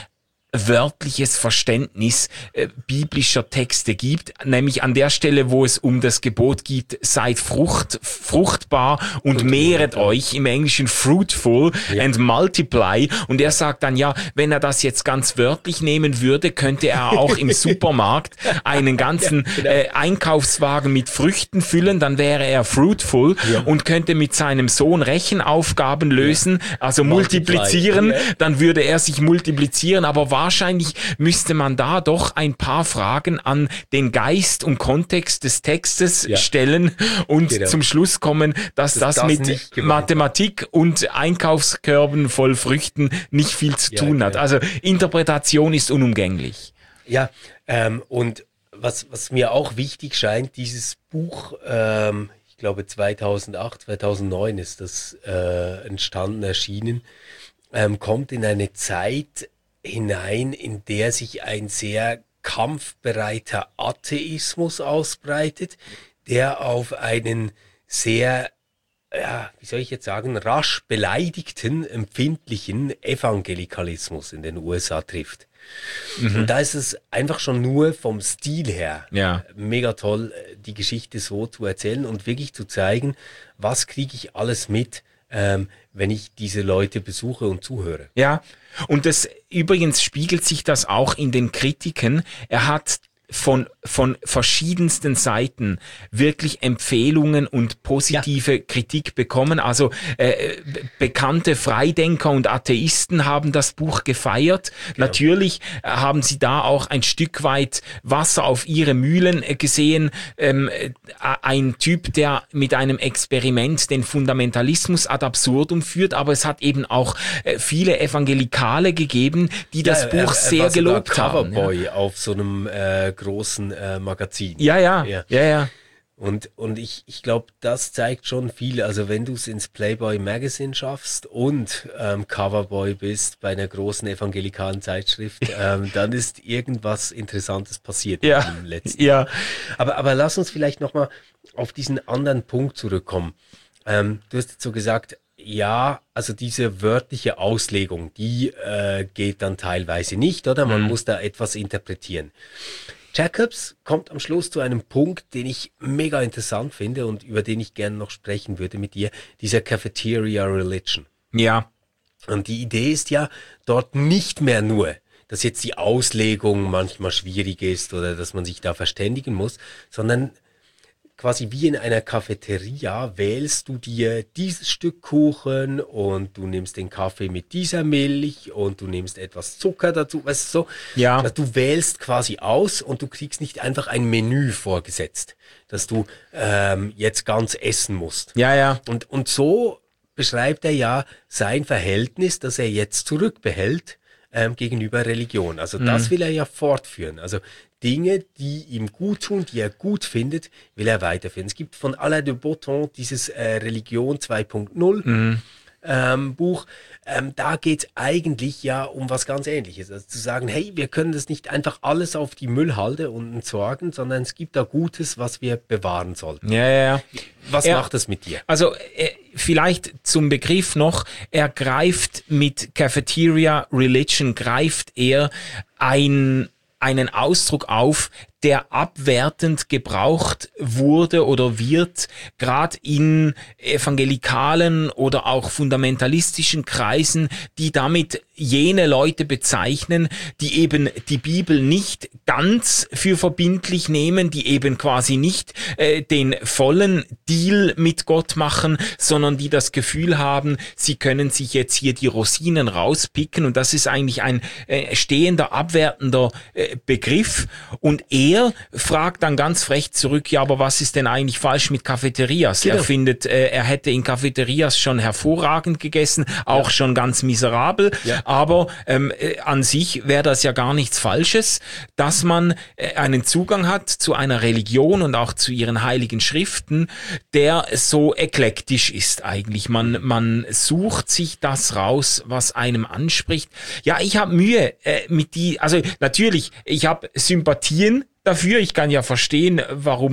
wörtliches Verständnis biblischer Texte gibt, nämlich an der Stelle, wo es um das Gebot geht, seid fruchtbar und mehret euch, im Englischen fruitful and multiply. Und er sagt dann, ja, wenn er das jetzt ganz wörtlich nehmen würde, könnte er auch im Supermarkt einen ganzen Einkaufswagen mit Früchten füllen, dann wäre er fruitful und könnte mit seinem Sohn Rechenaufgaben lösen, also multiplizieren, dann würde er sich multiplizieren, aber wahrscheinlich müsste man da doch ein paar Fragen an den Geist und Kontext des Textes stellen und zum Schluss kommen, dass das mit Mathematik und Einkaufskörben voll Früchten nicht viel zu tun hat. Also Interpretation ist unumgänglich. Ja, und was mir auch wichtig scheint, dieses Buch, ich glaube 2008, 2009 ist das entstanden, erschienen, kommt in eine Zeit hinein, in der sich ein sehr kampfbereiter Atheismus ausbreitet, der auf einen sehr, wie soll ich jetzt sagen, rasch beleidigten, empfindlichen Evangelikalismus in den USA trifft. Und da ist es einfach schon nur vom Stil her mega toll, die Geschichte so zu erzählen und wirklich zu zeigen, was kriege ich alles mit, wenn ich diese Leute besuche und zuhöre. Ja, und das übrigens spiegelt sich das auch in den Kritiken. Er hat von verschiedensten Seiten wirklich Empfehlungen und positive Kritik bekommen. Also bekannte Freidenker und Atheisten haben das Buch gefeiert. Genau. Natürlich haben sie da auch ein Stück weit Wasser auf ihre Mühlen gesehen. Ein Typ, der mit einem Experiment den Fundamentalismus ad absurdum führt, aber es hat eben auch viele Evangelikale gegeben, die das Buch sehr gelobt haben. Coverboy auf so einem großen Magazin. Ja. Und ich glaube, das zeigt schon viel. Also wenn du es ins Playboy Magazine schaffst und Coverboy bist bei einer großen evangelikalen Zeitschrift, dann ist irgendwas Interessantes passiert im letzten Jahr. Aber lass uns vielleicht nochmal auf diesen anderen Punkt zurückkommen. Du hast jetzt so gesagt, ja, also diese wörtliche Auslegung, die geht dann teilweise nicht, oder? Man muss da etwas interpretieren. Jacobs kommt am Schluss zu einem Punkt, den ich mega interessant finde und über den ich gerne noch sprechen würde mit dir, dieser Cafeteria Religion. Ja. Und die Idee ist ja dort nicht mehr nur, dass jetzt die Auslegung manchmal schwierig ist oder dass man sich da verständigen muss, sondern quasi wie in einer Cafeteria wählst du dir dieses Stück Kuchen und du nimmst den Kaffee mit dieser Milch und du nimmst etwas Zucker dazu, weißt du so? Ja. Also du wählst quasi aus und du kriegst nicht einfach ein Menü vorgesetzt, dass du jetzt ganz essen musst. Ja. Und so beschreibt er ja sein Verhältnis, das er jetzt zurückbehält gegenüber Religion. Also das will er ja fortführen. Also Dinge, die ihm gut tun, die er gut findet, will er weiterführen. Es gibt von Alain de Botton dieses Religion 2.0 Buch. Da geht es eigentlich ja um was ganz Ähnliches. Also zu sagen, hey, wir können das nicht einfach alles auf die Müllhalde und entsorgen, sondern es gibt da Gutes, was wir bewahren sollten. Ja. Was macht das mit dir? Also vielleicht zum Begriff noch, er greift mit Cafeteria Religion, greift er einen Ausdruck auf, der abwertend gebraucht wurde oder wird, gerade in evangelikalen oder auch fundamentalistischen Kreisen, die damit jene Leute bezeichnen, die eben die Bibel nicht ganz für verbindlich nehmen, die eben quasi nicht den vollen Deal mit Gott machen, sondern die das Gefühl haben, sie können sich jetzt hier die Rosinen rauspicken, und das ist eigentlich ein stehender, abwertender Begriff. Und er fragt dann ganz frech zurück, ja, aber was ist denn eigentlich falsch mit Cafeterias? Genau. Er findet, er hätte in Cafeterias schon hervorragend gegessen, auch schon ganz miserabel, aber an sich wäre das ja gar nichts Falsches, dass man einen Zugang hat zu einer Religion und auch zu ihren heiligen Schriften, der so eklektisch ist eigentlich. Man sucht sich das raus, was einem anspricht. Ja, ich habe Mühe mit also natürlich, ich habe Sympathien dafür. Ich kann ja verstehen, warum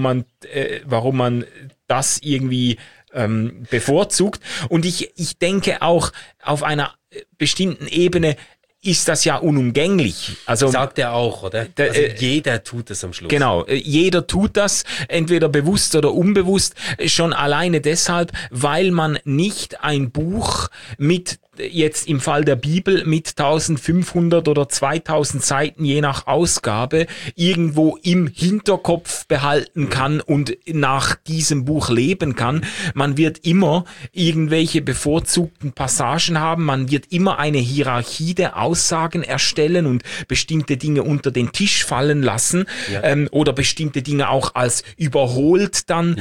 man das irgendwie bevorzugt. Und ich denke auch auf einer bestimmten Ebene, ist das ja unumgänglich. Also sagt er auch, oder? Also jeder tut es am Schluss. Genau, jeder tut das, entweder bewusst oder unbewusst, schon alleine deshalb, weil man nicht ein Buch mit, jetzt im Fall der Bibel, mit 1500 oder 2000 Seiten, je nach Ausgabe, irgendwo im Hinterkopf behalten kann und nach diesem Buch leben kann. Man wird immer irgendwelche bevorzugten Passagen haben, man wird immer eine Hierarchie der Aussagen erstellen und bestimmte Dinge unter den Tisch fallen lassen, oder bestimmte Dinge auch als überholt dann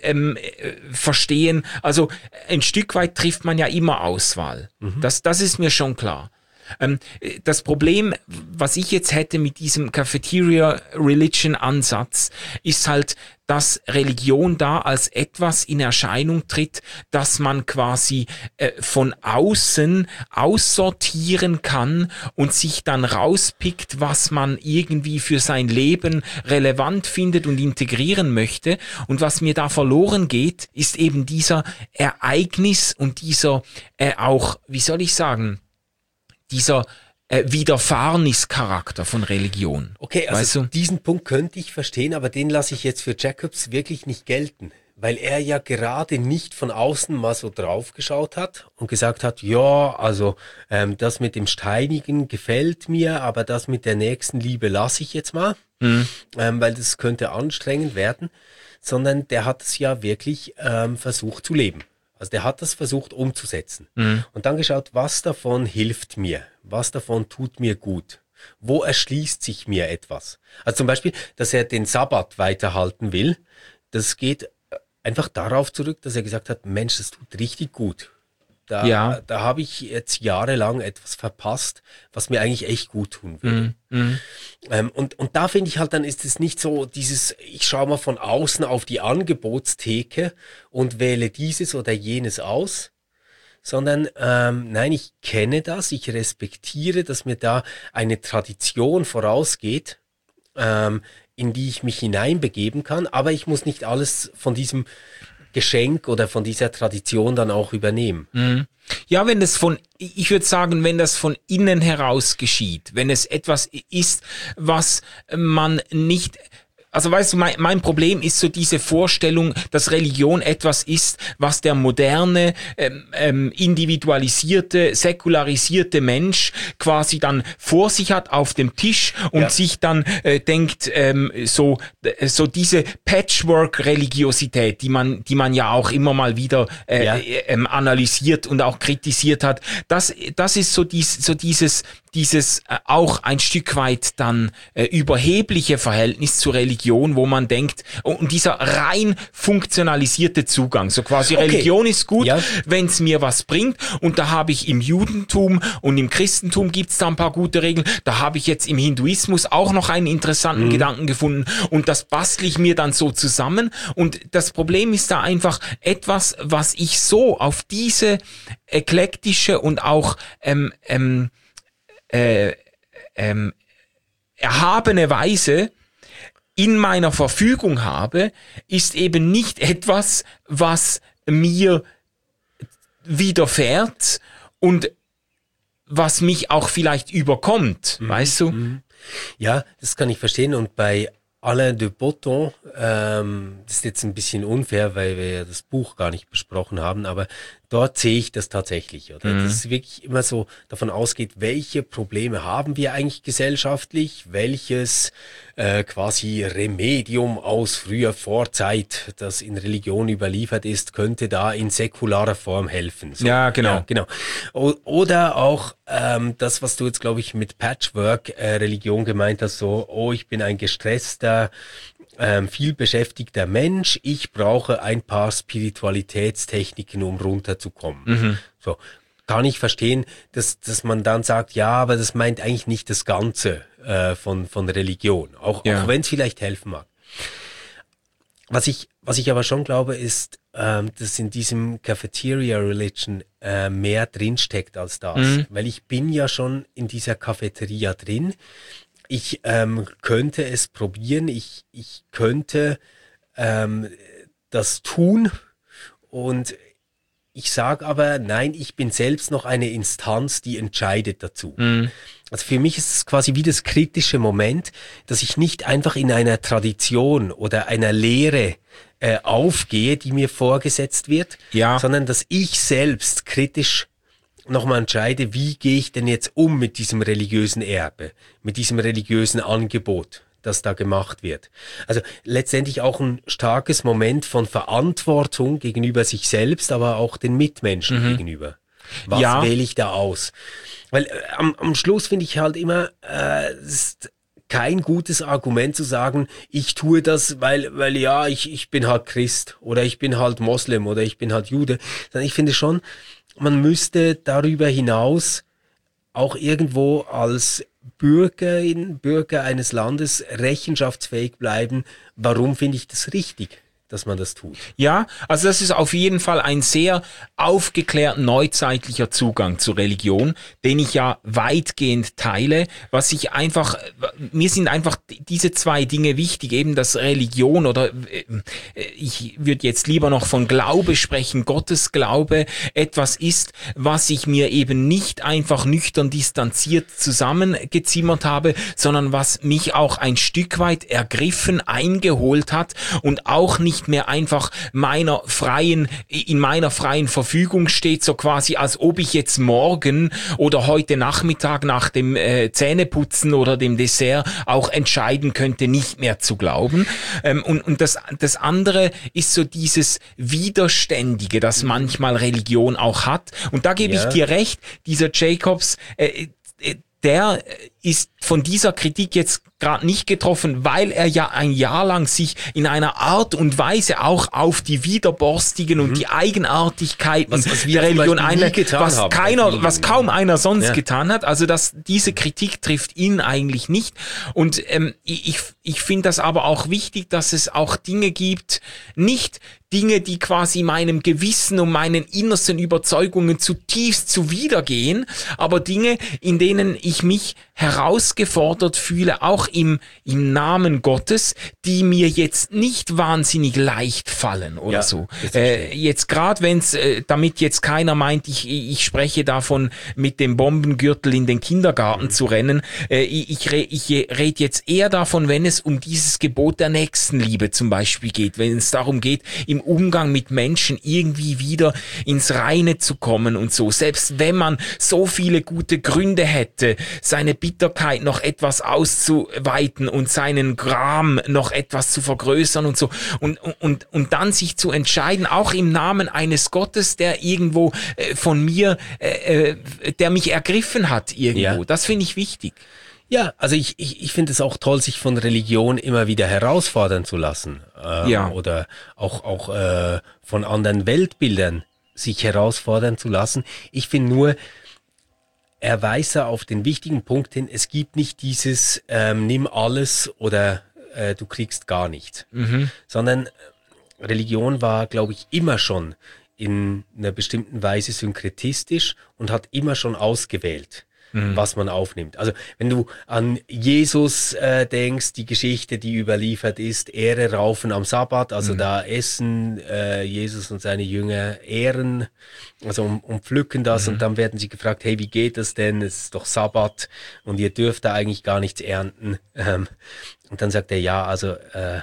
verstehen. Also ein Stück weit trifft man ja immer Auswahl. Das ist mir schon klar. Das Problem, was ich jetzt hätte mit diesem Cafeteria Religion Ansatz, ist halt, dass Religion da als etwas in Erscheinung tritt, dass man quasi von außen aussortieren kann und sich dann rauspickt, was man irgendwie für sein Leben relevant findet und integrieren möchte. Und was mir da verloren geht, ist eben dieser Ereignis und dieser auch, wie soll ich sagen, dieser Widerfahrnischarakter von Religion. Okay, also weißt du? Diesen Punkt könnte ich verstehen, aber den lasse ich jetzt für Jacobs wirklich nicht gelten, weil er ja gerade nicht von außen mal so drauf geschaut hat und gesagt hat, ja, also das mit dem Steinigen gefällt mir, aber das mit der Nächstenliebe lasse ich jetzt mal, weil das könnte anstrengend werden, sondern der hat es ja wirklich versucht zu leben. Also der hat das versucht umzusetzen und dann geschaut, was davon hilft mir, was davon tut mir gut, wo erschließt sich mir etwas. Also zum Beispiel, dass er den Sabbat weiterhalten will, das geht einfach darauf zurück, dass er gesagt hat, Mensch, das tut richtig gut. Da habe ich jetzt jahrelang etwas verpasst, was mir eigentlich echt gut tun würde. Und da finde ich halt, dann ist es nicht so dieses, ich schaue mal von außen auf die Angebotstheke und wähle dieses oder jenes aus, sondern nein, ich kenne das, ich respektiere, dass mir da eine Tradition vorausgeht, in die ich mich hineinbegeben kann, aber ich muss nicht alles von diesem Geschenk oder von dieser Tradition dann auch übernehmen. Ja, ich würde sagen, wenn das von innen heraus geschieht, wenn es etwas ist, was man nicht, also weißt du, mein Problem ist so diese Vorstellung, dass Religion etwas ist, was der moderne, individualisierte, säkularisierte Mensch quasi dann vor sich hat auf dem Tisch und sich dann denkt, so diese Patchwork-Religiosität, die man ja auch immer mal wieder analysiert und auch kritisiert hat, das ist so dieses auch ein Stück weit dann überhebliche Verhältnis zur Religion, wo man denkt, und dieser rein funktionalisierte Zugang, so quasi Religion ist gut, wenn es mir was bringt, und da habe ich im Judentum und im Christentum gibt's da ein paar gute Regeln, da habe ich jetzt im Hinduismus auch noch einen interessanten Gedanken gefunden und das bastle ich mir dann so zusammen, und das Problem ist da einfach etwas, was ich so auf diese eklektische und auch erhabene Weise in meiner Verfügung habe, ist eben nicht etwas, was mir widerfährt und was mich auch vielleicht überkommt, weißt du? Ja, das kann ich verstehen, und bei Alain de Botton, das ist jetzt ein bisschen unfair, weil wir ja das Buch gar nicht besprochen haben, aber dort sehe ich das tatsächlich, oder? Dass es wirklich immer so davon ausgeht, welche Probleme haben wir eigentlich gesellschaftlich, welches quasi Remedium aus früher Vorzeit, das in Religion überliefert ist, könnte da in säkularer Form helfen. So, ja, genau. Ja, genau. Oder auch das, was du jetzt, glaube ich, mit Patchwork-Religion gemeint hast, so, oh, ich bin ein gestresster, viel beschäftigter Mensch, ich brauche ein paar Spiritualitätstechniken, um runterzukommen. So, kann ich verstehen, dass man dann sagt, ja, aber das meint eigentlich nicht das Ganze von Religion, auch wenn es vielleicht helfen mag. Was ich aber schon glaube, ist, dass in diesem Cafeteria Religion mehr drinsteckt als das, weil ich bin ja schon in dieser Cafeteria drin. Ich könnte es probieren, ich könnte das tun, und ich sage aber, nein, ich bin selbst noch eine Instanz, die entscheidet dazu. Also für mich ist es quasi wie das kritische Moment, dass ich nicht einfach in einer Tradition oder einer Lehre aufgehe, die mir vorgesetzt wird, sondern dass ich selbst kritisch nochmal entscheide, wie gehe ich denn jetzt um mit diesem religiösen Erbe, mit diesem religiösen Angebot, das da gemacht wird. Also letztendlich auch ein starkes Moment von Verantwortung gegenüber sich selbst, aber auch den Mitmenschen gegenüber. Was wähle ich da aus? Weil am Schluss finde ich halt immer, ist kein gutes Argument zu sagen, ich tue das, weil ja, ich bin halt Christ oder ich bin halt Moslem oder ich bin halt Jude. Sondern ich finde schon, man müsste darüber hinaus auch irgendwo als Bürger eines Landes rechenschaftsfähig bleiben. Warum finde ich das richtig, dass man das tut? Ja, also das ist auf jeden Fall ein sehr aufgeklärt neuzeitlicher Zugang zur Religion, den ich ja weitgehend teile. Mir sind einfach diese zwei Dinge wichtig, eben dass Religion oder ich würde jetzt lieber noch von Glaube sprechen, Gottes Glaube etwas ist, was ich mir eben nicht einfach nüchtern distanziert zusammengezimmert habe, sondern was mich auch ein Stück weit ergriffen, eingeholt hat und auch nicht mehr einfach in meiner freien Verfügung steht, so quasi als ob ich jetzt morgen oder heute Nachmittag nach dem Zähneputzen oder dem Dessert auch entscheiden könnte, nicht mehr zu glauben. Und das andere ist so dieses Widerständige, das manchmal Religion auch hat. Und da gebe ich dir recht, dieser Jacobs, der ist von dieser Kritik jetzt gerade nicht getroffen, weil er ja ein Jahr lang sich in einer Art und Weise auch auf die Widerborstigen und die Eigenartigkeiten der Religion einlässt, was kaum einer sonst getan hat. Also diese Kritik trifft ihn eigentlich nicht. Und ich finde das aber auch wichtig, dass es auch Dinge gibt, nicht Dinge, die quasi meinem Gewissen und meinen innersten Überzeugungen zutiefst zuwidergehen, aber Dinge, in denen ich mich herausgefordert fühle, auch im Namen Gottes, die mir jetzt nicht wahnsinnig leicht fallen oder so. Jetzt gerade, wenn's, damit jetzt keiner meint, ich spreche davon, mit dem Bombengürtel in den Kindergarten zu rennen. Ich rede jetzt eher davon, wenn es um dieses Gebot der Nächstenliebe zum Beispiel geht, wenn es darum geht, im Umgang mit Menschen irgendwie wieder ins Reine zu kommen und so. Selbst wenn man so viele gute Gründe hätte, seine Bitterkeit noch etwas auszuweiten und seinen Gram noch etwas zu vergrößern und so. Und dann sich zu entscheiden, auch im Namen eines Gottes, der irgendwo von mir, der mich ergriffen hat irgendwo. Ja. Das finde ich wichtig. Ja, also ich finde es auch toll, sich von Religion immer wieder herausfordern zu lassen. Oder auch von anderen Weltbildern sich herausfordern zu lassen. Ich finde nur, er weist auf den wichtigen Punkt hin, es gibt nicht dieses nimm alles oder du kriegst gar nichts. Sondern Religion war, glaube ich, immer schon in einer bestimmten Weise synkretistisch und hat immer schon ausgewählt, was man aufnimmt. Also wenn du an Jesus denkst, die Geschichte, die überliefert ist, Ehre raufen am Sabbat, also da essen Jesus und seine Jünger Ehren, also und pflücken das und dann werden sie gefragt, hey, wie geht das denn? Es ist doch Sabbat und ihr dürft da eigentlich gar nichts ernten. Und dann sagt er, ja, also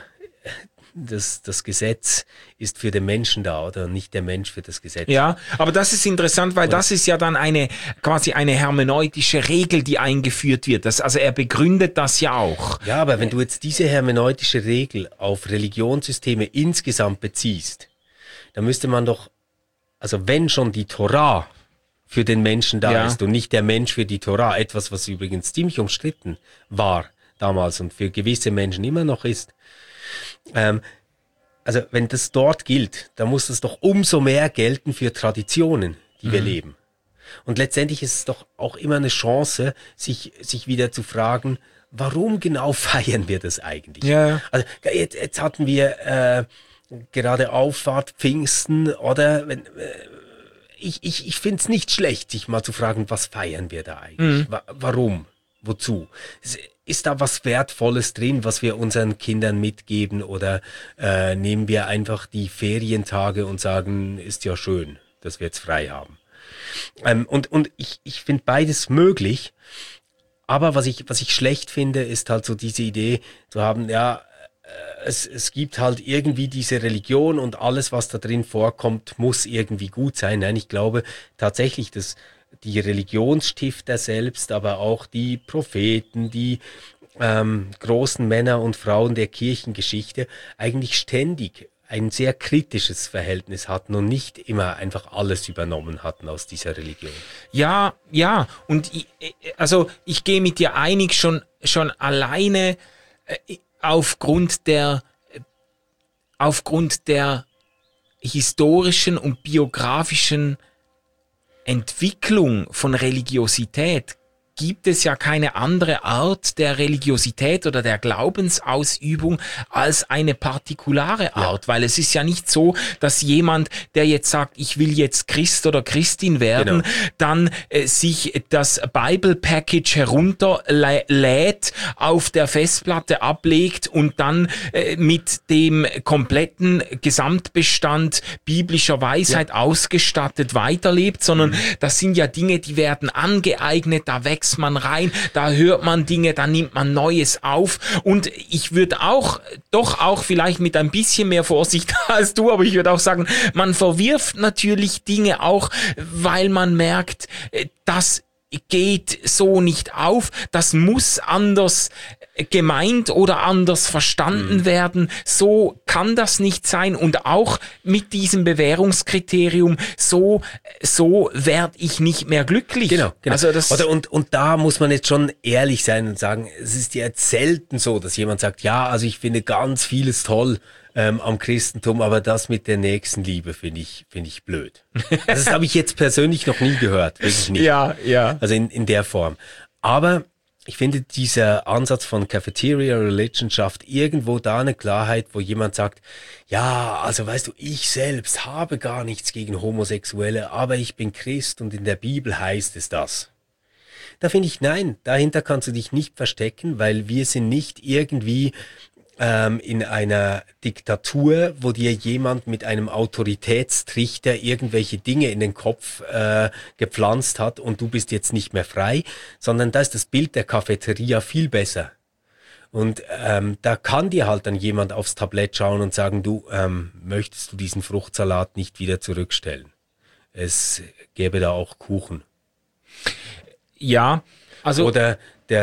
das Gesetz ist für den Menschen da oder nicht der Mensch für das Gesetz. Ja, aber das ist interessant, weil das ist ja dann quasi eine hermeneutische Regel, die eingeführt wird. Also er begründet das ja auch. Ja, aber wenn du jetzt diese hermeneutische Regel auf Religionssysteme insgesamt beziehst, dann müsste man doch, also wenn schon die Torah für den Menschen da ist und nicht der Mensch für die Torah, etwas, was übrigens ziemlich umstritten war damals und für gewisse Menschen immer noch ist, also wenn das dort gilt, dann muss das doch umso mehr gelten für Traditionen, die wir leben. Und letztendlich ist es doch auch immer eine Chance, sich wieder zu fragen, warum genau feiern wir das eigentlich? Ja. Also jetzt hatten wir gerade Auffahrt, Pfingsten, oder ich finde es nicht schlecht, sich mal zu fragen, was feiern wir da eigentlich? Warum? Wozu? Ist da was Wertvolles drin, was wir unseren Kindern mitgeben, oder nehmen wir einfach die Ferientage und sagen, ist ja schön, dass wir jetzt frei haben. Und ich finde beides möglich, aber was ich schlecht finde, ist halt so diese Idee zu haben, ja, es gibt halt irgendwie diese Religion und alles, was da drin vorkommt, muss irgendwie gut sein. Nein, ich glaube tatsächlich, dass die Religionsstifter selbst, aber auch die Propheten, die großen Männer und Frauen der Kirchengeschichte eigentlich ständig ein sehr kritisches Verhältnis hatten und nicht immer einfach alles übernommen hatten aus dieser Religion. Ja, und ich gehe mit dir einig, schon alleine aufgrund der historischen und biografischen Entwicklung von Religiosität gibt es ja keine andere Art der Religiosität oder der Glaubensausübung als eine partikulare Art, weil es ist ja nicht so, dass jemand, der jetzt sagt, ich will jetzt Christ oder Christin werden, dann sich das Bible Package herunterlädt, auf der Festplatte ablegt und dann mit dem kompletten Gesamtbestand biblischer Weisheit ausgestattet weiterlebt, sondern das sind ja Dinge, die werden angeeignet, da wächst man rein, da hört man Dinge, da nimmt man Neues auf und ich würde auch vielleicht mit ein bisschen mehr Vorsicht als du, aber ich würde auch sagen, man verwirft natürlich Dinge auch, weil man merkt, das geht so nicht auf, das muss anders gemeint oder anders verstanden werden, so kann das nicht sein und auch mit diesem Bewährungskriterium, so werde ich nicht mehr glücklich. Genau. Also das und da muss man jetzt schon ehrlich sein und sagen, es ist ja jetzt selten so, dass jemand sagt, ja, also ich finde ganz vieles toll am Christentum, aber das mit der Nächstenliebe finde ich blöd. Also das habe ich jetzt persönlich noch nie gehört, wirklich nicht. Ja. Also in der Form. Aber ich finde, dieser Ansatz von Cafeteria Religion schafft irgendwo da eine Klarheit, wo jemand sagt, ja, also weißt du, ich selbst habe gar nichts gegen Homosexuelle, aber ich bin Christ und in der Bibel heißt es das. Da finde ich, nein, dahinter kannst du dich nicht verstecken, weil wir sind nicht irgendwie in einer Diktatur, wo dir jemand mit einem Autoritätstrichter irgendwelche Dinge in den Kopf gepflanzt hat und du bist jetzt nicht mehr frei, sondern da ist das Bild der Cafeteria viel besser. Und da kann dir halt dann jemand aufs Tablett schauen und sagen, du, möchtest du diesen Fruchtsalat nicht wieder zurückstellen? Es gäbe da auch Kuchen. Ja, also... Oder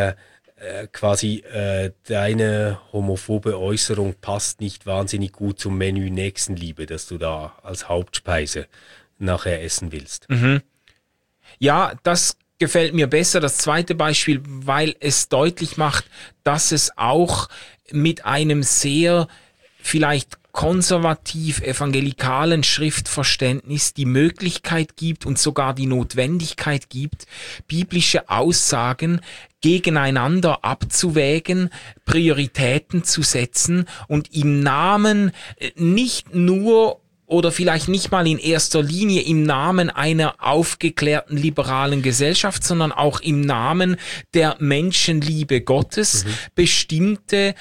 deine homophobe Äußerung passt nicht wahnsinnig gut zum Menü Nächstenliebe, das du da als Hauptspeise nachher essen willst. Ja, das gefällt mir besser, das zweite Beispiel, weil es deutlich macht, dass es auch mit einem sehr vielleicht konservativ-evangelikalen Schriftverständnis die Möglichkeit gibt und sogar die Notwendigkeit gibt, biblische Aussagen gegeneinander abzuwägen, Prioritäten zu setzen und im Namen nicht nur oder vielleicht nicht mal in erster Linie im Namen einer aufgeklärten liberalen Gesellschaft, sondern auch im Namen der Menschenliebe Gottes bestimmte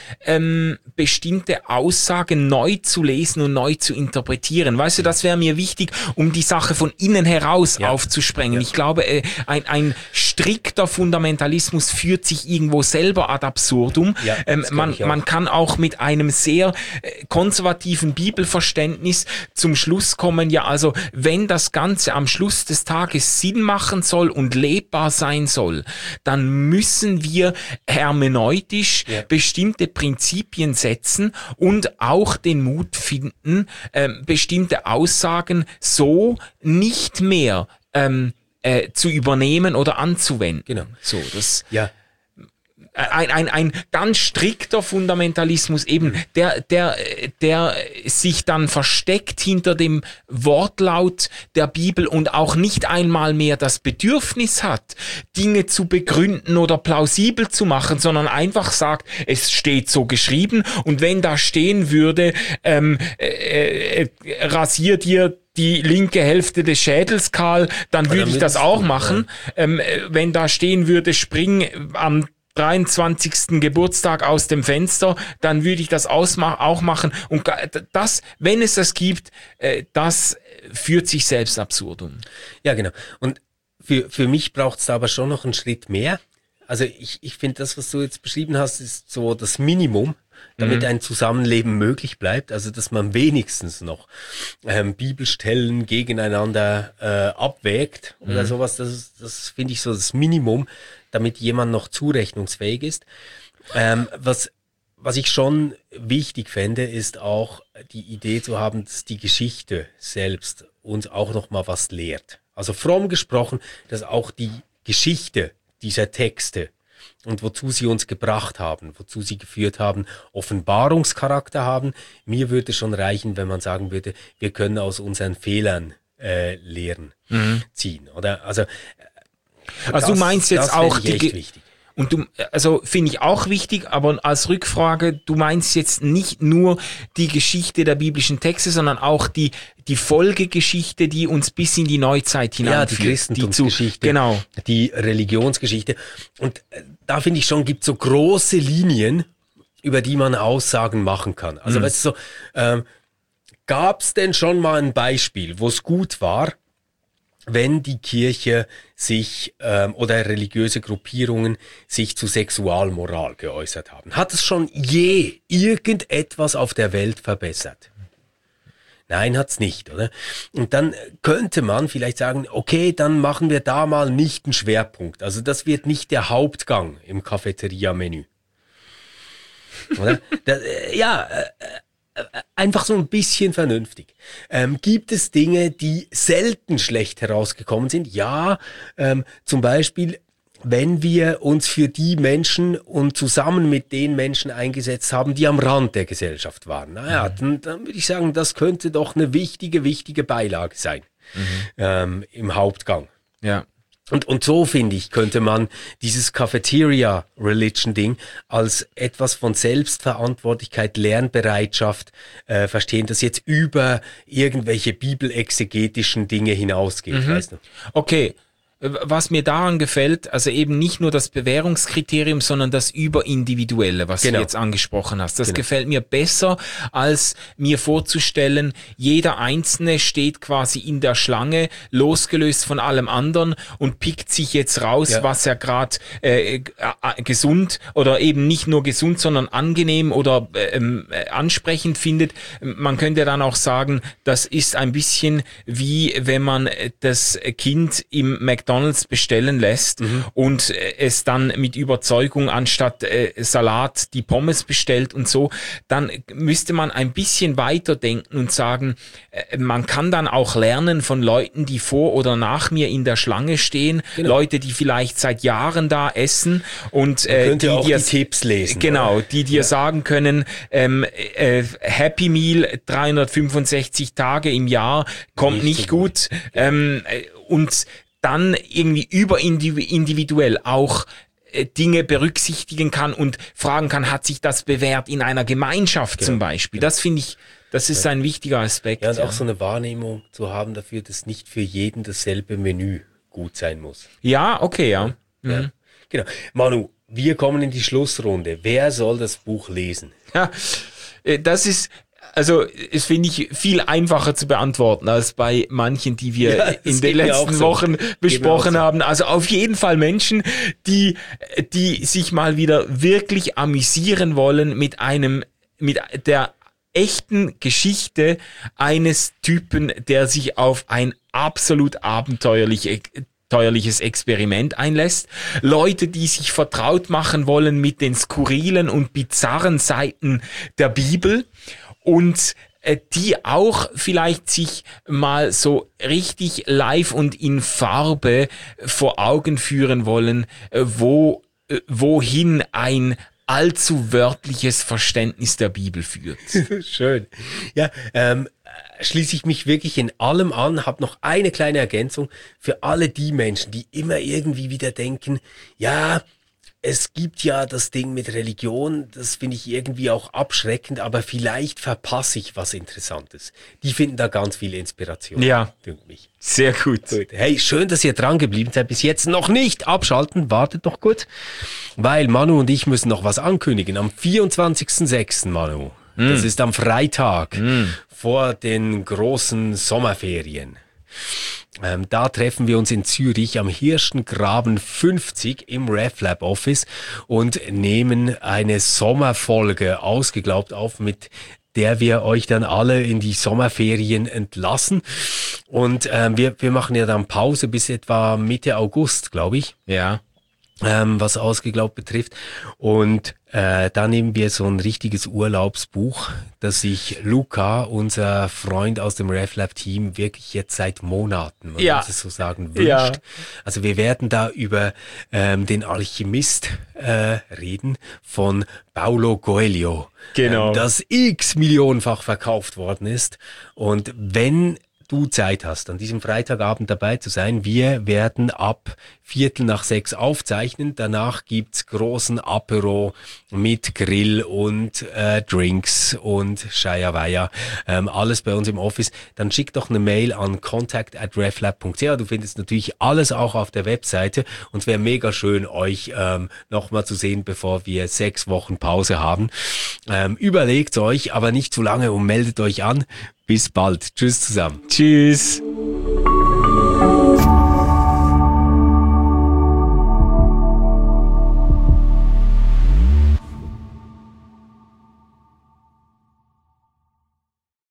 Aussagen neu zu lesen und neu zu interpretieren. Weißt du, das wäre mir wichtig, um die Sache von innen heraus aufzusprengen. Ich glaube, ein strikter Fundamentalismus führt sich irgendwo selber ad absurdum. Man kann auch mit einem sehr konservativen Bibelverständnis zum Schluss kommen, ja, also wenn das Ganze am Schluss des Tages Sinn machen soll und lebbar sein soll, dann müssen wir hermeneutisch bestimmte Prinzipien setzen und auch den Mut finden, bestimmte Aussagen so nicht mehr zu übernehmen oder anzuwenden. Genau. So, das... Ja. Ein ganz strikter Fundamentalismus eben, der sich dann versteckt hinter dem Wortlaut der Bibel und auch nicht einmal mehr das Bedürfnis hat, Dinge zu begründen oder plausibel zu machen, sondern einfach sagt, es steht so geschrieben und wenn da stehen würde, rasier dir die linke Hälfte des Schädels kahl, dann würde ich das auch machen. Wenn da stehen würde, spring am 23. Geburtstag aus dem Fenster, dann würde ich das auch machen. Und das, wenn es das gibt, das führt sich selbst absurdum. Ja, genau. Und für mich braucht es da aber schon noch einen Schritt mehr. Also ich finde, das, was du jetzt beschrieben hast, ist so das Minimum, damit ein Zusammenleben möglich bleibt. Also dass man wenigstens noch Bibelstellen gegeneinander abwägt oder sowas. Das finde ich so das Minimum, damit jemand noch zurechnungsfähig ist. Was ich schon wichtig fände, ist auch die Idee zu haben, dass die Geschichte selbst uns auch noch mal was lehrt. Also fromm gesprochen, dass auch die Geschichte dieser Texte und wozu sie uns gebracht haben, wozu sie geführt haben, Offenbarungscharakter haben. Mir würde schon reichen, wenn man sagen würde, wir können aus unseren Fehlern Lehren ziehen. Oder? Also du meinst jetzt auch die wichtig. Und also finde ich auch wichtig, aber als Rückfrage, du meinst jetzt nicht nur die Geschichte der biblischen Texte, sondern auch die Folgegeschichte, die uns bis in die Neuzeit hineinführt. Ja, die Christentumsgeschichte, genau. Die Religionsgeschichte. Und da finde ich schon, gibt es so große Linien, über die man Aussagen machen kann. Also weißt du, so, gab es denn schon mal ein Beispiel, wo es gut war, wenn die Kirche sich oder religiöse Gruppierungen sich zu Sexualmoral geäußert haben? Hat es schon je irgendetwas auf der Welt verbessert? Nein, hat's nicht, oder? Und dann könnte man vielleicht sagen, okay, dann machen wir da mal nicht einen Schwerpunkt. Also das wird nicht der Hauptgang im Cafeteria-Menü. Oder? Einfach so ein bisschen vernünftig. Gibt es Dinge, die selten schlecht herausgekommen sind? Ja, zum Beispiel, wenn wir uns für die Menschen und zusammen mit den Menschen eingesetzt haben, die am Rand der Gesellschaft waren. Naja, dann würde ich sagen, das könnte doch eine wichtige Beilage sein im Hauptgang. Ja. Und so, finde ich, könnte man dieses Cafeteria-Religion-Ding als etwas von Selbstverantwortlichkeit, Lernbereitschaft verstehen, das jetzt über irgendwelche bibelexegetischen Dinge hinausgeht. Weißt du? Okay. Was mir daran gefällt, also eben nicht nur das Bewährungskriterium, sondern das Überindividuelle, was du jetzt angesprochen hast. Das gefällt mir besser, als mir vorzustellen, jeder Einzelne steht quasi in der Schlange, losgelöst von allem anderen und pickt sich jetzt raus, was er gerade gesund oder eben nicht nur gesund, sondern angenehm oder ansprechend findet. Man könnte dann auch sagen, das ist ein bisschen wie wenn man das Kind im McDonald's bestellen lässt und es dann mit Überzeugung anstatt Salat die Pommes bestellt und so, dann müsste man ein bisschen weiter denken und sagen, man kann dann auch lernen von Leuten, die vor oder nach mir in der Schlange stehen, Leute, die vielleicht seit Jahren da essen und die Tipps lesen. Genau, die dir sagen können, Happy Meal 365 Tage im Jahr kommt nicht gut. Und dann irgendwie überindividuell auch Dinge berücksichtigen kann und fragen kann, hat sich das bewährt in einer Gemeinschaft zum Beispiel? Das finde ich, das ist ein wichtiger Aspekt. Ja, und auch so eine Wahrnehmung zu haben dafür, dass nicht für jeden dasselbe Menü gut sein muss. Ja, okay, ja. Ja. Genau. Manu, wir kommen in die Schlussrunde. Wer soll das Buch lesen? Ja, das ist... Also, es finde ich viel einfacher zu beantworten als bei manchen, die wir in den letzten Wochen besprochen haben. Also auf jeden Fall Menschen, die sich mal wieder wirklich amüsieren wollen mit der echten Geschichte eines Typen, der sich auf ein absolut abenteuerliches Experiment einlässt. Leute, die sich vertraut machen wollen mit den skurrilen und bizarren Seiten der Bibel. Und die auch vielleicht sich mal so richtig live und in Farbe vor Augen führen wollen, wohin ein allzu wörtliches Verständnis der Bibel führt. Schön. Ja, schließe ich mich wirklich in allem an, habe noch eine kleine Ergänzung für alle die Menschen, die immer irgendwie wieder denken, ja, es gibt ja das Ding mit Religion, das finde ich irgendwie auch abschreckend, aber vielleicht verpasse ich was Interessantes. Die finden da ganz viel Inspiration. Ja, dünkt mich. Sehr gut. Hey, schön, dass ihr dran geblieben seid. Bis jetzt noch nicht abschalten, wartet noch kurz, weil Manu und ich müssen noch was ankündigen. Am 24.06. Manu, Das ist am Freitag vor den großen Sommerferien. Da treffen wir uns in Zürich am Hirschengraben 50 im RefLab Office und nehmen eine Sommerfolge ausgeglaubt auf, mit der wir euch dann alle in die Sommerferien entlassen. Und wir machen ja dann Pause bis etwa Mitte August, glaube ich. Ja. Was ausgeglaubt betrifft. Und da nehmen wir so ein richtiges Urlaubsbuch, das sich Luca, unser Freund aus dem RefLab-Team, wirklich jetzt seit Monaten, wenn man es so sagen, wünscht. Ja. Also wir werden da über den Alchemist reden von Paulo Coelho, genau. Das x-millionenfach verkauft worden ist. Und wenn du Zeit hast, an diesem Freitagabend dabei zu sein. Wir werden ab 5:45 aufzeichnen. Danach gibt's großen Apero mit Grill und Drinks und Scheierweier. Alles bei uns im Office. Dann schick doch eine Mail an contact@reflab.ch. Du findest natürlich alles auch auf der Webseite. Und es wäre mega schön, euch nochmal zu sehen, bevor wir 6 Wochen Pause haben. Überlegt euch, aber nicht zu lange und meldet euch an. Bis bald. Tschüss zusammen. Tschüss.